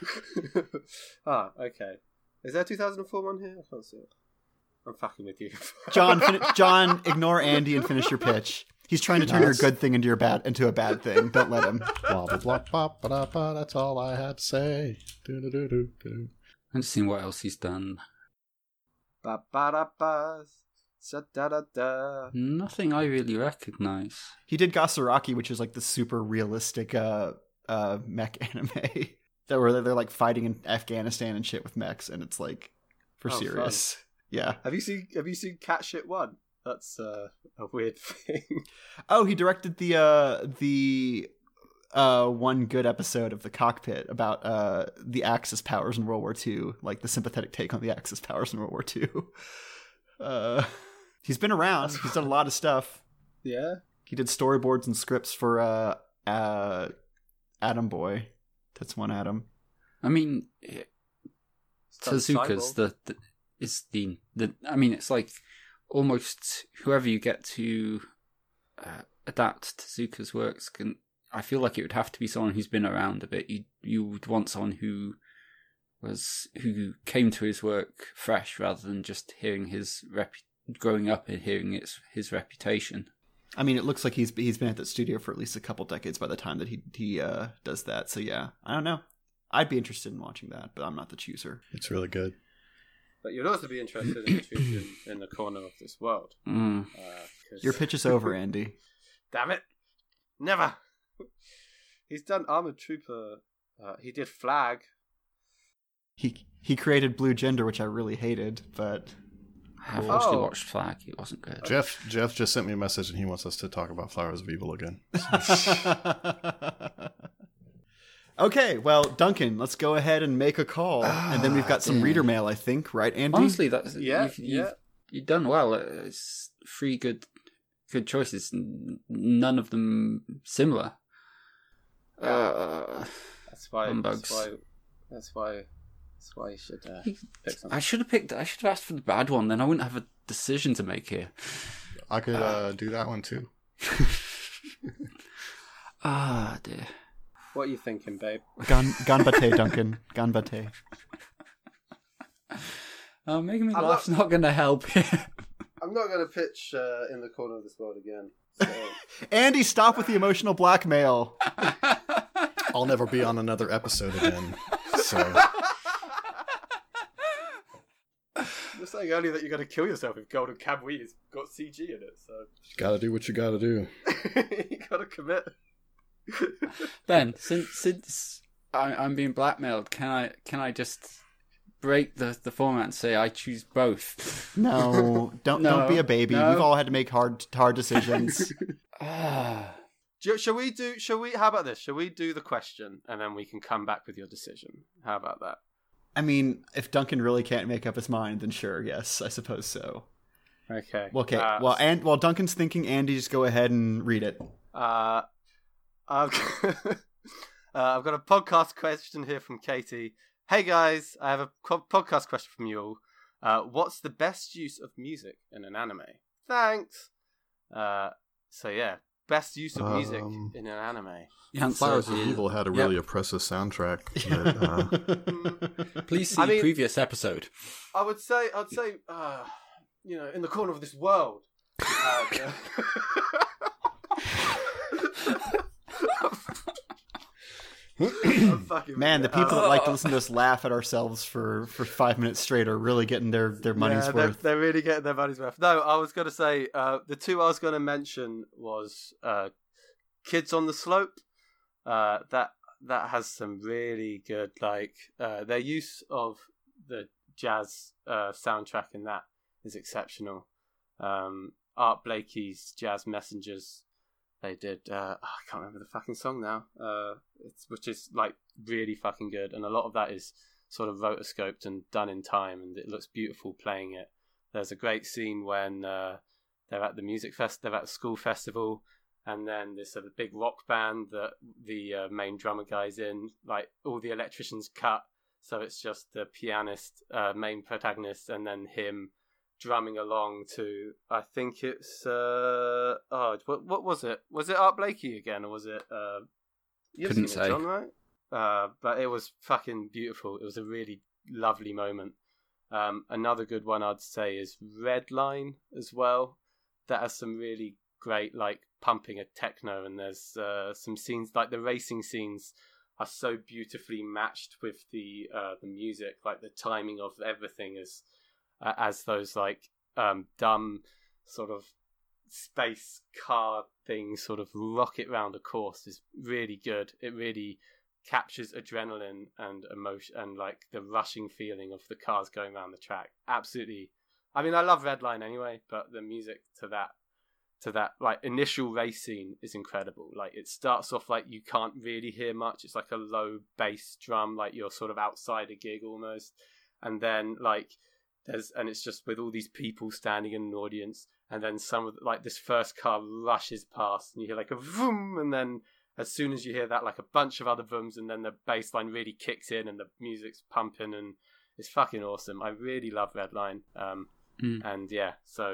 Ah, okay. Is there a two thousand four one here? I can't see it. I'm fucking with you. John, fin- John, ignore Andy and finish your pitch. He's trying to turn your good thing into your bad into a bad thing. Don't let him. Blah, blah, blah, blah, blah, blah, that's all I had to say. Do-do-do-do-do. Let's see what else he's done. Ba ba da ba. Sa da da da. Nothing I really recognise. He did Gasuraki, which is like the super realistic uh, uh, mech anime that where they're like fighting in Afghanistan and shit with mechs, and it's like for Oh, serious. Yeah. Have you seen Have you seen Cat Shit One? That's uh, a weird thing. Oh, he directed the uh, the uh, one good episode of The Cockpit about uh, the Axis powers in World War Two, like the sympathetic take on the Axis powers in World War Two. Uh, he's been around. He's done a lot of stuff. Yeah. He did storyboards and scripts for uh, uh, Atom Boy. That's one Atom. I mean, done Tezuka's Cyborg. the, the is the the. I mean, it's like almost whoever you get to uh, adapt Tezuka's works can. I feel like it would have to be someone who's been around a bit. You you would want someone who was who came to his work fresh rather than just hearing his rep, growing up and hearing its his reputation. I mean, it looks like he's he's been at the studio for at least a couple decades by the time that he he uh, does that. So yeah, I don't know. I'd be interested in watching that, but I'm not the chooser. It's really good. But you'd also be interested in Intrusion in the Corner of This World. Mm. because Your pitch is over, Andy. Damn it! Never. He's done Armored Trooper. Uh, he did Flag. He he created Blue Gender, which I really hated, but I have Oh. actually watched Flag. It wasn't good. Jeff Jeff just sent me a message and he wants us to talk about Flowers of Evil again. Okay, well, Duncan, let's go ahead and make a call, and then we've got some dear. reader mail, I think, right, Andy? Honestly, that's Yeah, you've, you've, yeah. you've done well. It's three good, good choices. n- None of them similar. Uh, That's why. Humbugs. That's why. That's why. That's why you should uh, pick something. I should have picked. I should have asked for the bad one. Then I wouldn't have a decision to make here. I could uh, do that one too. Ah, dear. What are you thinking, babe? Gan Ganbate, Duncan. Ganbate. Oh, making me I'm laugh's not, going to help here. I'm not going to pitch uh, in the corner of this world again. So. Andy, stop with the emotional blackmail. I'll never be on another episode again. So You're saying earlier that you're going to kill yourself if Golden Cab Wheat has got C G in it, so gotta do what you gotta do. you got to commit. Ben, since since I, I'm being blackmailed, can I can I just break the, the format and say I choose both? No, don't No, don't be a baby. no. We've all had to make hard hard decisions. Ah. Do- Shall we do? Shall we? How about this? Shall we do the question and then we can come back with your decision? How about that? I mean, if Duncan really can't make up his mind, then sure, yes, I suppose so. Okay. Well, okay, Uh, well, and while Duncan's thinking, Andy, just go ahead and read it. Uh, I've uh, I've got a podcast question here from Katie. Hey guys, I have a co- podcast question from you all. Uh, what's the best use of music in an anime? Thanks. Uh, so yeah, best use of music Um, in an anime. The answer Flowers of is- Evil had a Yep. really oppressive soundtrack. That, uh, Please see I mean- previous episode. I would say, I'd say, uh, you know, in the corner of this world. Uh, I'm fucking Man, the with it. people Uh, that like to listen to us laugh at ourselves for, for five minutes straight are really getting their, their money's yeah, they're, worth. they're really getting their money's worth. No, I was going to say uh, the two I was going to mention was uh, Kids on the Slope. Uh, that that has some really good like uh, their use of the jazz uh, soundtrack in that is exceptional. Um, Art Blakey's Jazz Messengers. They did. Uh, oh, I can't remember the fucking song now. Uh, it's, which is like really fucking good, and a lot of that is sort of rotoscoped and done in time, and it looks beautiful playing it. There's a great scene when uh, they're at the music fest, they're at a school festival, and then there's a big rock band that the uh, main drummer guy's in. Like all the electricians cut, so it's just the pianist, uh, main protagonist, and then him drumming along to, I think it's uh oh what what was it? Was it Art Blakey again, or was it uh you've Couldn't seen it, say. John, right? Uh but it was fucking beautiful. It was a really lovely moment. Um another good one I'd say is Redline as well. That has some really great like pumping of techno, and there's uh some scenes like the racing scenes are so beautifully matched with the uh the music, like the timing of everything is Uh, as those like um, dumb sort of space car things sort of rocket round a course is really good. It really captures adrenaline and emotion and like the rushing feeling of the cars going around the track. Absolutely. I mean, I love Redline anyway, but the music to that to that like initial race scene is incredible. Like it starts off like you can't really hear much. It's like a low bass drum, like you're sort of outside a gig almost, and then like. There's and it's just with all these people standing in an audience, and then some of like this first car rushes past, and you hear like a vroom, and then as soon as you hear that, like a bunch of other vrooms, and then the bass line really kicks in, and the music's pumping, and it's fucking awesome. I really love Redline, um, Mm. and yeah. So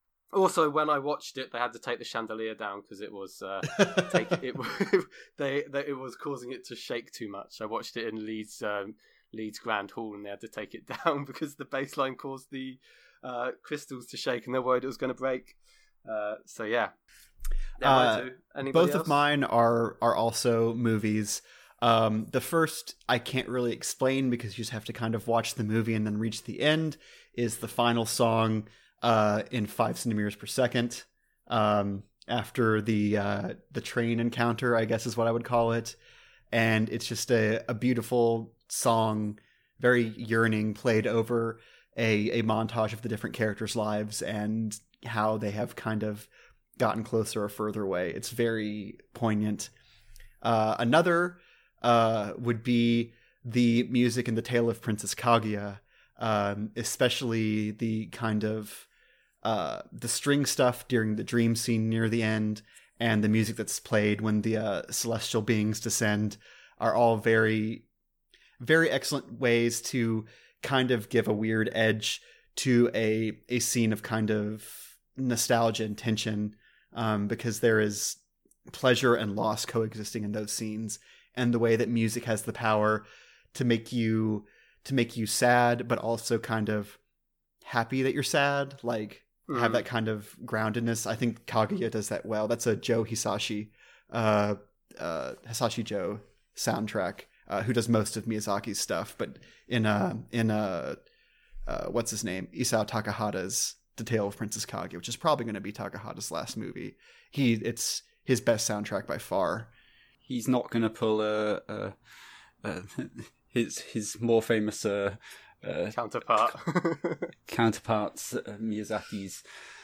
also when I watched it, they had to take the chandelier down because it was uh, take it. they, they it was causing it to shake too much. I watched it in Leeds. Um, Leeds Grand Hall, and they had to take it down because the bass line caused the uh, crystals to shake, and they're worried it was going to break. Uh, so yeah, yeah Uh, mine too. Anybody Both else? of mine are are also movies. Um, the first I can't really explain because you just have to kind of watch the movie and then reach the end. Is the final song uh, in five centimeters per second? um, after the uh, the train encounter, I guess is what I would call it. And it's just a, a beautiful song, very yearning, played over a, a montage of the different characters' lives and how they have kind of gotten closer or further away. It's very poignant. Uh, another uh, would be the music in The Tale of Princess Kaguya, um, especially the kind of uh, the string stuff during the dream scene near the end, and the music that's played when the uh, celestial beings descend are all very, very excellent ways to kind of give a weird edge to a a scene of kind of nostalgia and tension, um, because there is pleasure and loss coexisting in those scenes, and the way that music has the power to make you to make you sad, but also kind of happy that you're sad, like mm. have that kind of groundedness. I think Kaguya does that well. That's a Joe Hisashi, uh, uh, Hisashi Joe soundtrack, uh, who does most of Miyazaki's stuff. But in uh in uh, uh what's his name, Isao Takahata's The Tale of Princess Kaguya, which is probably going to be Takahata's last movie. He it's his best soundtrack by far. He's not going to pull a, a, a his his more famous uh, uh, counterpart counterparts uh, Miyazaki's.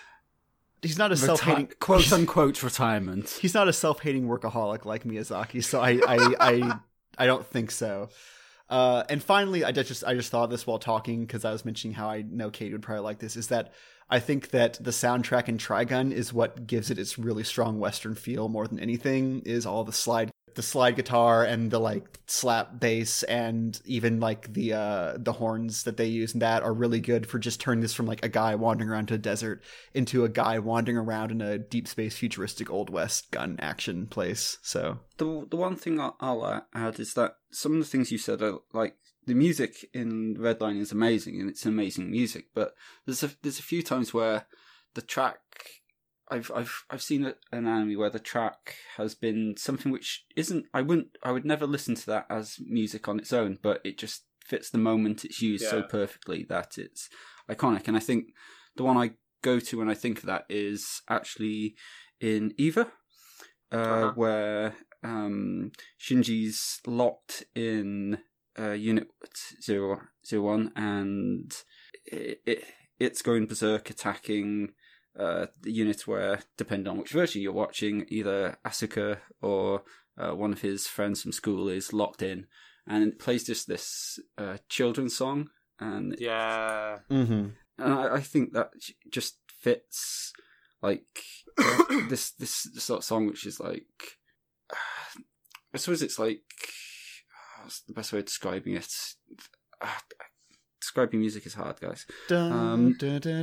He's not a Reti- self-hating quote unquote retirement. He's not a self-hating workaholic like Miyazaki, so I I I, I don't think so. Uh, and finally, I just I just thought of this while talking because I was mentioning how I know Kate would probably like this. Is that I think that the soundtrack in Trigun is what gives it its really strong Western feel more than anything. Is all the slide the slide guitar and the like slap bass and even like the uh the horns that they use in that are really good for just turning this from like a guy wandering around to a desert into a guy wandering around in a deep space futuristic old west gun action place. So the the one thing I'll, I'll add is that some of the things you said are like the music in Redline is amazing and it's amazing music, but there's a there's a few times where the track I've I've I've seen an anime where the track has been something which isn't I wouldn't I would never listen to that as music on its own, but it just fits the moment it's used yeah. so perfectly that it's iconic. And I think the one I go to when I think of that is actually in Eva, uh, uh-huh. where um, Shinji's locked in uh, Unit zero, zero one and it, it it's going berserk, attacking Uh, the unit where, depending on which version you're watching, either Asuka or uh, one of his friends from school is locked in, and it plays just this uh, children's song, and yeah, mm-hmm. and I, I think that just fits like this this sort of song, which is like uh, I suppose it's like uh, what's the best way of describing it? Uh, Describing music is hard, guys. Um,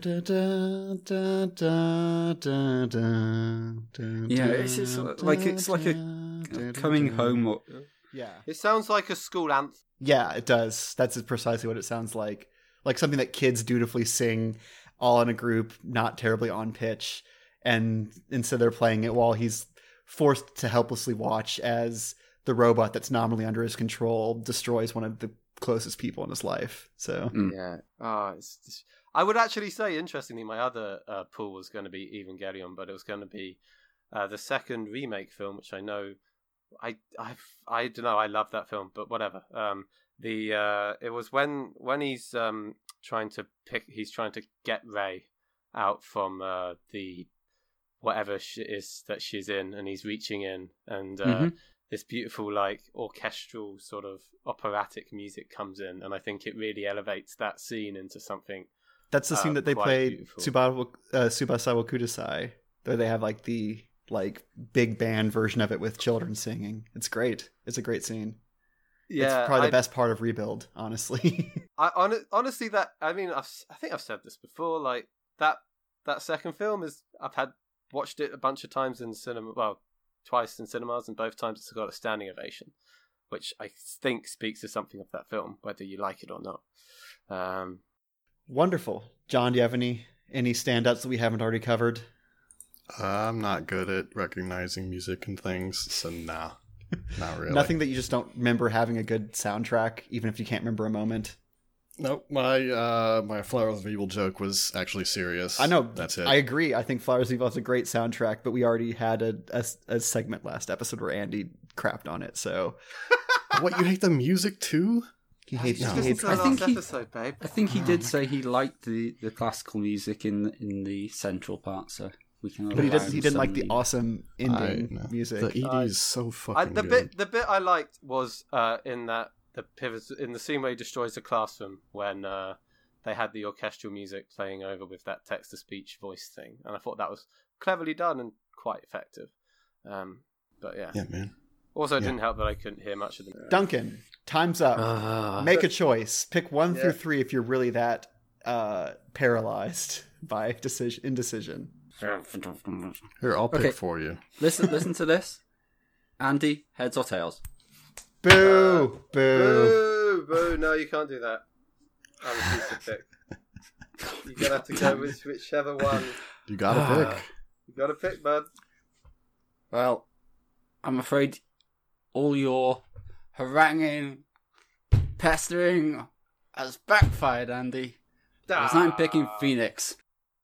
yeah, it's just like it's like a, a coming home. Or, yeah, it sounds like a school anthem. Yeah, it does. That's precisely what it sounds like. Like something that kids dutifully sing, all in a group, not terribly on pitch, and instead they're playing it while he's forced to helplessly watch as the robot that's nominally under his control destroys one of the closest people in his life. So mm. yeah, oh, it's just, I would actually say, interestingly, my other uh, pool was going to be Evangelion, but it was going to be uh, the second remake film, which I know, I I I don't know, I love that film, but whatever. Um, the uh, it was when when he's um trying to pick, he's trying to get Rei out from uh, the whatever she is that she's in, and he's reaching in, and. Uh, mm-hmm. This beautiful, like, orchestral sort of operatic music comes in, and I think it really elevates that scene into something. That's the scene uh, that they played beautiful. Tsubasa uh, Tsubasa wa Kudasai, where they have like the like big band version of it with children singing. It's great. It's a great scene. Yeah, it's probably the I, best part of Rebuild, honestly. I on, honestly that I mean I've, I think I've said this before. Like that that second film is I've had watched it a bunch of times in cinema. Well. Twice in cinemas, and both times it's got a standing ovation, which I think speaks to something of that film, whether you like it or not. Um, Wonderful. John, do you have any any standouts that we haven't already covered? I'm not good at recognizing music and things, so nah, not really. Nothing that you just don't remember having a good soundtrack, even if you can't remember a moment? Nope, my uh, my Flowers of Evil joke was actually serious. I know. That's it. I agree. I think Flowers of Evil has a great soundtrack, but we already had a, a, a segment last episode where Andy crapped on it, so... What, you hate the music too? He hates, Just he listen hates to the I last think he- episode, babe. I think he did say he liked the, the classical music in in the central part, so we can. But he allow didn't. He him didn't like some the leeway. awesome I ending know. music. The E D I- is so I, fucking the good. bit the bit I liked was uh, in that the pivot in the scene where he destroys the classroom when uh, they had the orchestral music playing over with that text to speech voice thing, and I thought that was cleverly done and quite effective. Um, but yeah, Yeah, man. also it Yeah. didn't help that I couldn't hear much of the. Duncan, time's up. Uh, Make a choice. Pick one Yeah. through three if you're really that uh, paralyzed by decision indecision. Here, I'll pick Okay. for you. Listen, listen to this. Andy, heads or tails? Boo! Boo! Boo! Boo! No, you can't do that. I refuse to pick. You're gonna have to go with whichever one. You gotta pick. You gotta pick, bud. Well, I'm afraid all your haranguing, pestering has backfired, Andy. Because I'm picking Phoenix.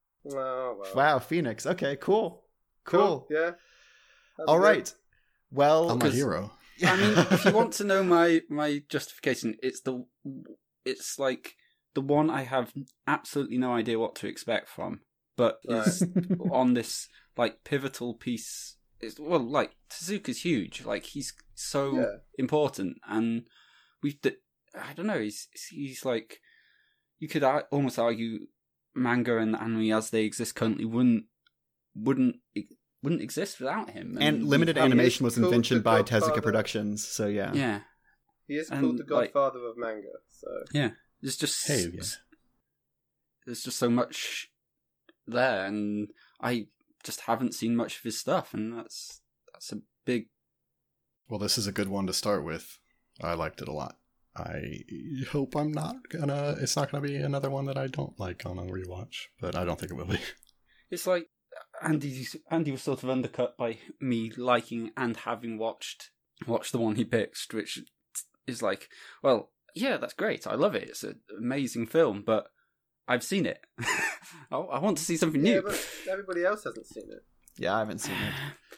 Oh, well. Wow, Phoenix. Okay, cool. Cool. Yeah. That's All good. right. Well, I'm a 'cause- hero. I mean, if you want to know my my justification, it's the it's like the one I have absolutely no idea what to expect from, but is on this like pivotal piece. It's well, like Tezuka's huge. Like he's so Yeah. important, and we've. d- I don't know. He's he's like you could ar- almost argue manga and anime as they exist currently wouldn't wouldn't wouldn't exist without him. and limited we've had- animation was called invented the by Godfather. Tezuka Productions, so yeah. Yeah, He is And, called the like- Godfather of manga, so yeah. There's just Hey, yeah. there's just so much there, and I just haven't seen much of his stuff, and that's that's a big. Well, this is a good one to start with. I liked it a lot. I hope I'm not gonna. It's not gonna be another one that I don't like on a rewatch, but I don't think it will be. It's like Andy. Andy was sort of undercut by me liking and having watched watched the one he picked, which is like, well, yeah, that's great. I love it. It's an amazing film, but I've seen it. I, I want to see something yeah, new. but everybody else hasn't seen it. Yeah, I haven't seen it.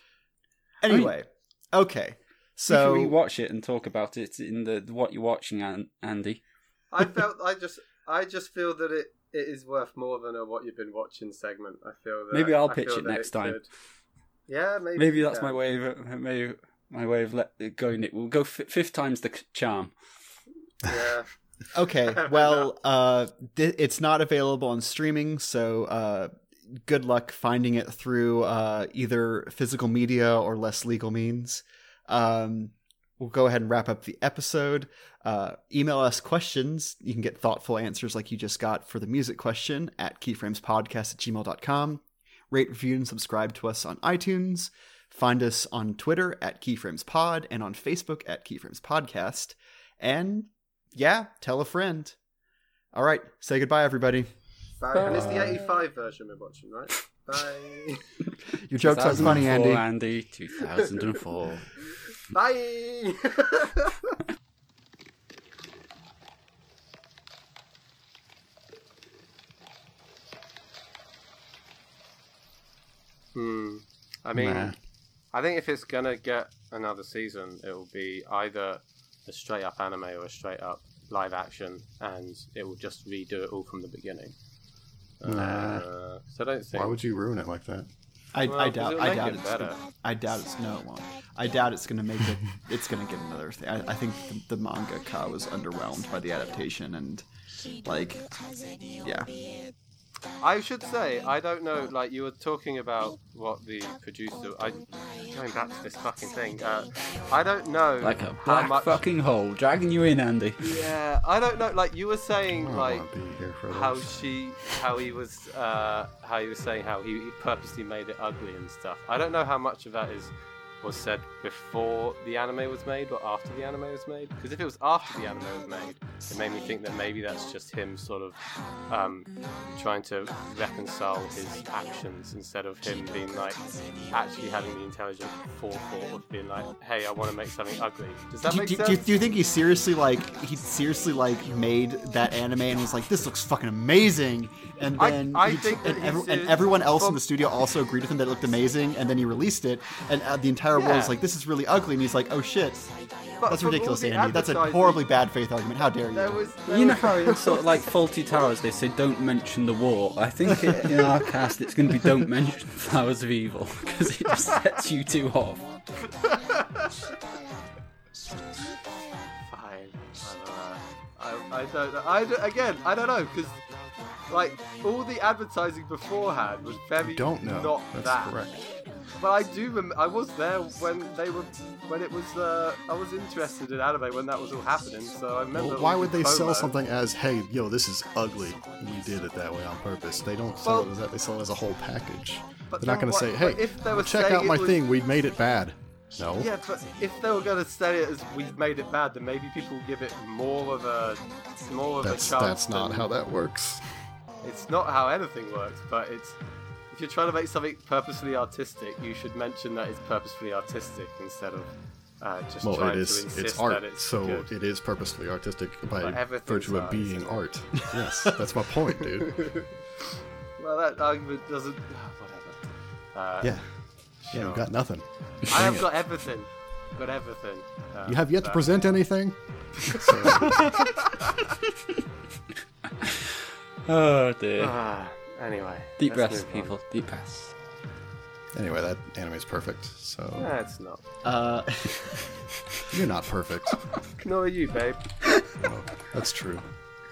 Anyway, okay. So we can rewatch it and talk about it in the what you're watching, An- Andy. I felt I just I just feel that it, it is worth more than a what you've been watching segment. I feel that Maybe I'll I pitch feel it that next time. could- Yeah, maybe. Maybe you that's can. my way of maybe my way of let, going. It we'll go f- fifth time's the charm. Yeah. okay, well, uh, th- it's not available on streaming, so uh, good luck finding it through uh, either physical media or less legal means. Um, we'll go ahead and wrap up the episode. Uh, email us questions. You can get thoughtful answers like you just got for the music question at keyframespodcast at gmail dot com. Rate, review, and subscribe to us on iTunes. Find us on Twitter at KeyframesPod and on Facebook at KeyframesPodcast. And yeah, tell a friend. All right, say goodbye, everybody. Bye. And it's the eighty-five version we're watching, right? Bye. Your jokes aren't funny, Andy. Andy, two thousand four. Bye. hmm. I mean, Nah. I think if it's gonna get another season, it will be either a straight up anime or a straight up live action, and it will just redo it all from the beginning. Nah. Uh, so I don't think. Why would you ruin it like that? I, Well, I 'cause doubt. it'll I make doubt it it's. better. Gonna, I doubt it's. No, it won't. I doubt it's going to make it. It's going to get another thing. I, I think the, the mangaka was underwhelmed by the adaptation, and like, yeah. I should say, I don't know, like, you were talking about what the producer... I, going back to this fucking thing, uh, I don't know Like a how black much... fucking hole, dragging you in, Andy. Yeah, I don't know, like, you were I saying, don't like, want to be here for how this. she... How he was, uh, how he was saying how he, he purposely made it ugly and stuff. I don't know how much of that is was said before the anime was made or after the anime was made. Because if it was after the anime was made, it made me think that maybe that's just him sort of um, trying to reconcile his actions instead of him being like actually having the intelligent forethought of being like, hey, I want to make something ugly. Does that Do, make do, sense? do, do you think he seriously like he seriously like made that anime and was like, this looks fucking amazing, and I- then I he think and, that every, he's, and uh, everyone else well- in the studio also agreed with him that it looked amazing, and then he released it, and uh, the entire world was Yeah. like, this is really ugly, and he's like, oh shit, But that's from all ridiculous, the Andy. That's a advertising- horribly bad faith argument. How dare you? There was, there You know was- how in sort of like Faulty Towers they say don't mention the war. I think it, in our cast it's going to be don't mention Flowers of Evil because it just sets you two off. Fine. I don't know. I, I don't know. I don't, again, I don't know, because like all the advertising beforehand was very I don't know. not That's that. correct. But I do. Rem- I was there when they were, when it was. Uh, I was interested in anime when that was all happening. So I remember. Well, why all would the they sell promo. something as, hey, yo, this is ugly. We did it that way on purpose. They don't sell Well- it as that. They sell it as a whole package. But They're not then going to say, what- hey, but if they were check saying out it my was- thing. We made it bad. No. Yeah, but if they were going to say it as we've made it bad, then maybe people will give it more of a, more of That's a chance. that's not than- how that works. It's not how anything works, but it's if you're trying to make something purposefully artistic, you should mention that it's purposefully artistic instead of uh, just Well, trying it is. to insist It's art, that it's so good. it is purposefully artistic by But everything's virtue of art, being isn't it? art. Yes, that's my point, dude. Well, that argument doesn't. Whatever. Uh, Yeah, yeah, sure. you got nothing. I Dang have it. got everything. Got everything. Uh, You have yet to but- present anything. So, Oh dear. Ah, anyway. Deep let's breaths, move on. people. Deep breaths. anyway, that anime's perfect. So No, it's not. Uh, you're not perfect. Nor are you, babe. No, that's true.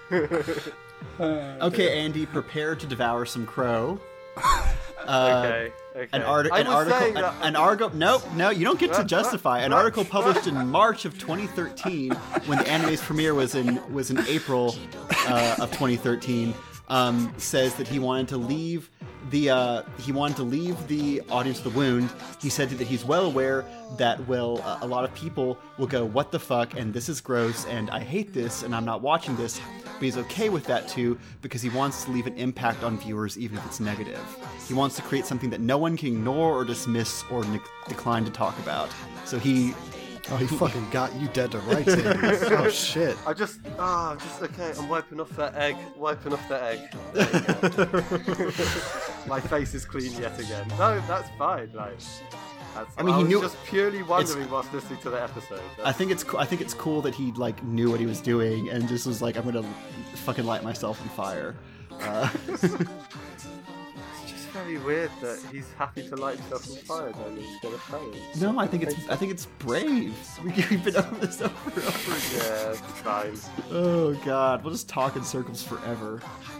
okay, Andy, prepare to devour some crow. Uh, Okay. Okay. An, arti- I an was article, saying an, that- an article. No, no, you don't get to What? justify. An What? article published in March of twenty thirteen, when the anime's premiere was in was in April uh, of twenty thirteen, um, says that he wanted to leave the uh, he wanted to leave the audience with a wound. He said that he's well aware that will uh, a lot of people will go, "What the fuck?" and "This is gross," and "I hate this," and "I'm not watching this." But he's okay with that too because he wants to leave an impact on viewers even if it's negative. He wants to create something that no one can ignore or dismiss or ne- decline to talk about. So he Oh, he fucking got you dead to rights, Andy. Oh shit. I just, ah, just okay. I'm wiping off that egg. Wiping off that egg. There you go. My face is clean yet again. No, that's fine. Like, that's, I mean, he was knew- just purely wondering whilst listening to the episode. I think it's co- I think it's cool that he like knew what he was doing and just was like, I'm gonna fucking light myself on fire. Uh, It's just very weird that he's happy to light himself on fire then instead of fail. no, I think it's I think it's brave. We- We've been over this over and over again. Yeah, it's fine. Oh god, we'll just talk in circles forever.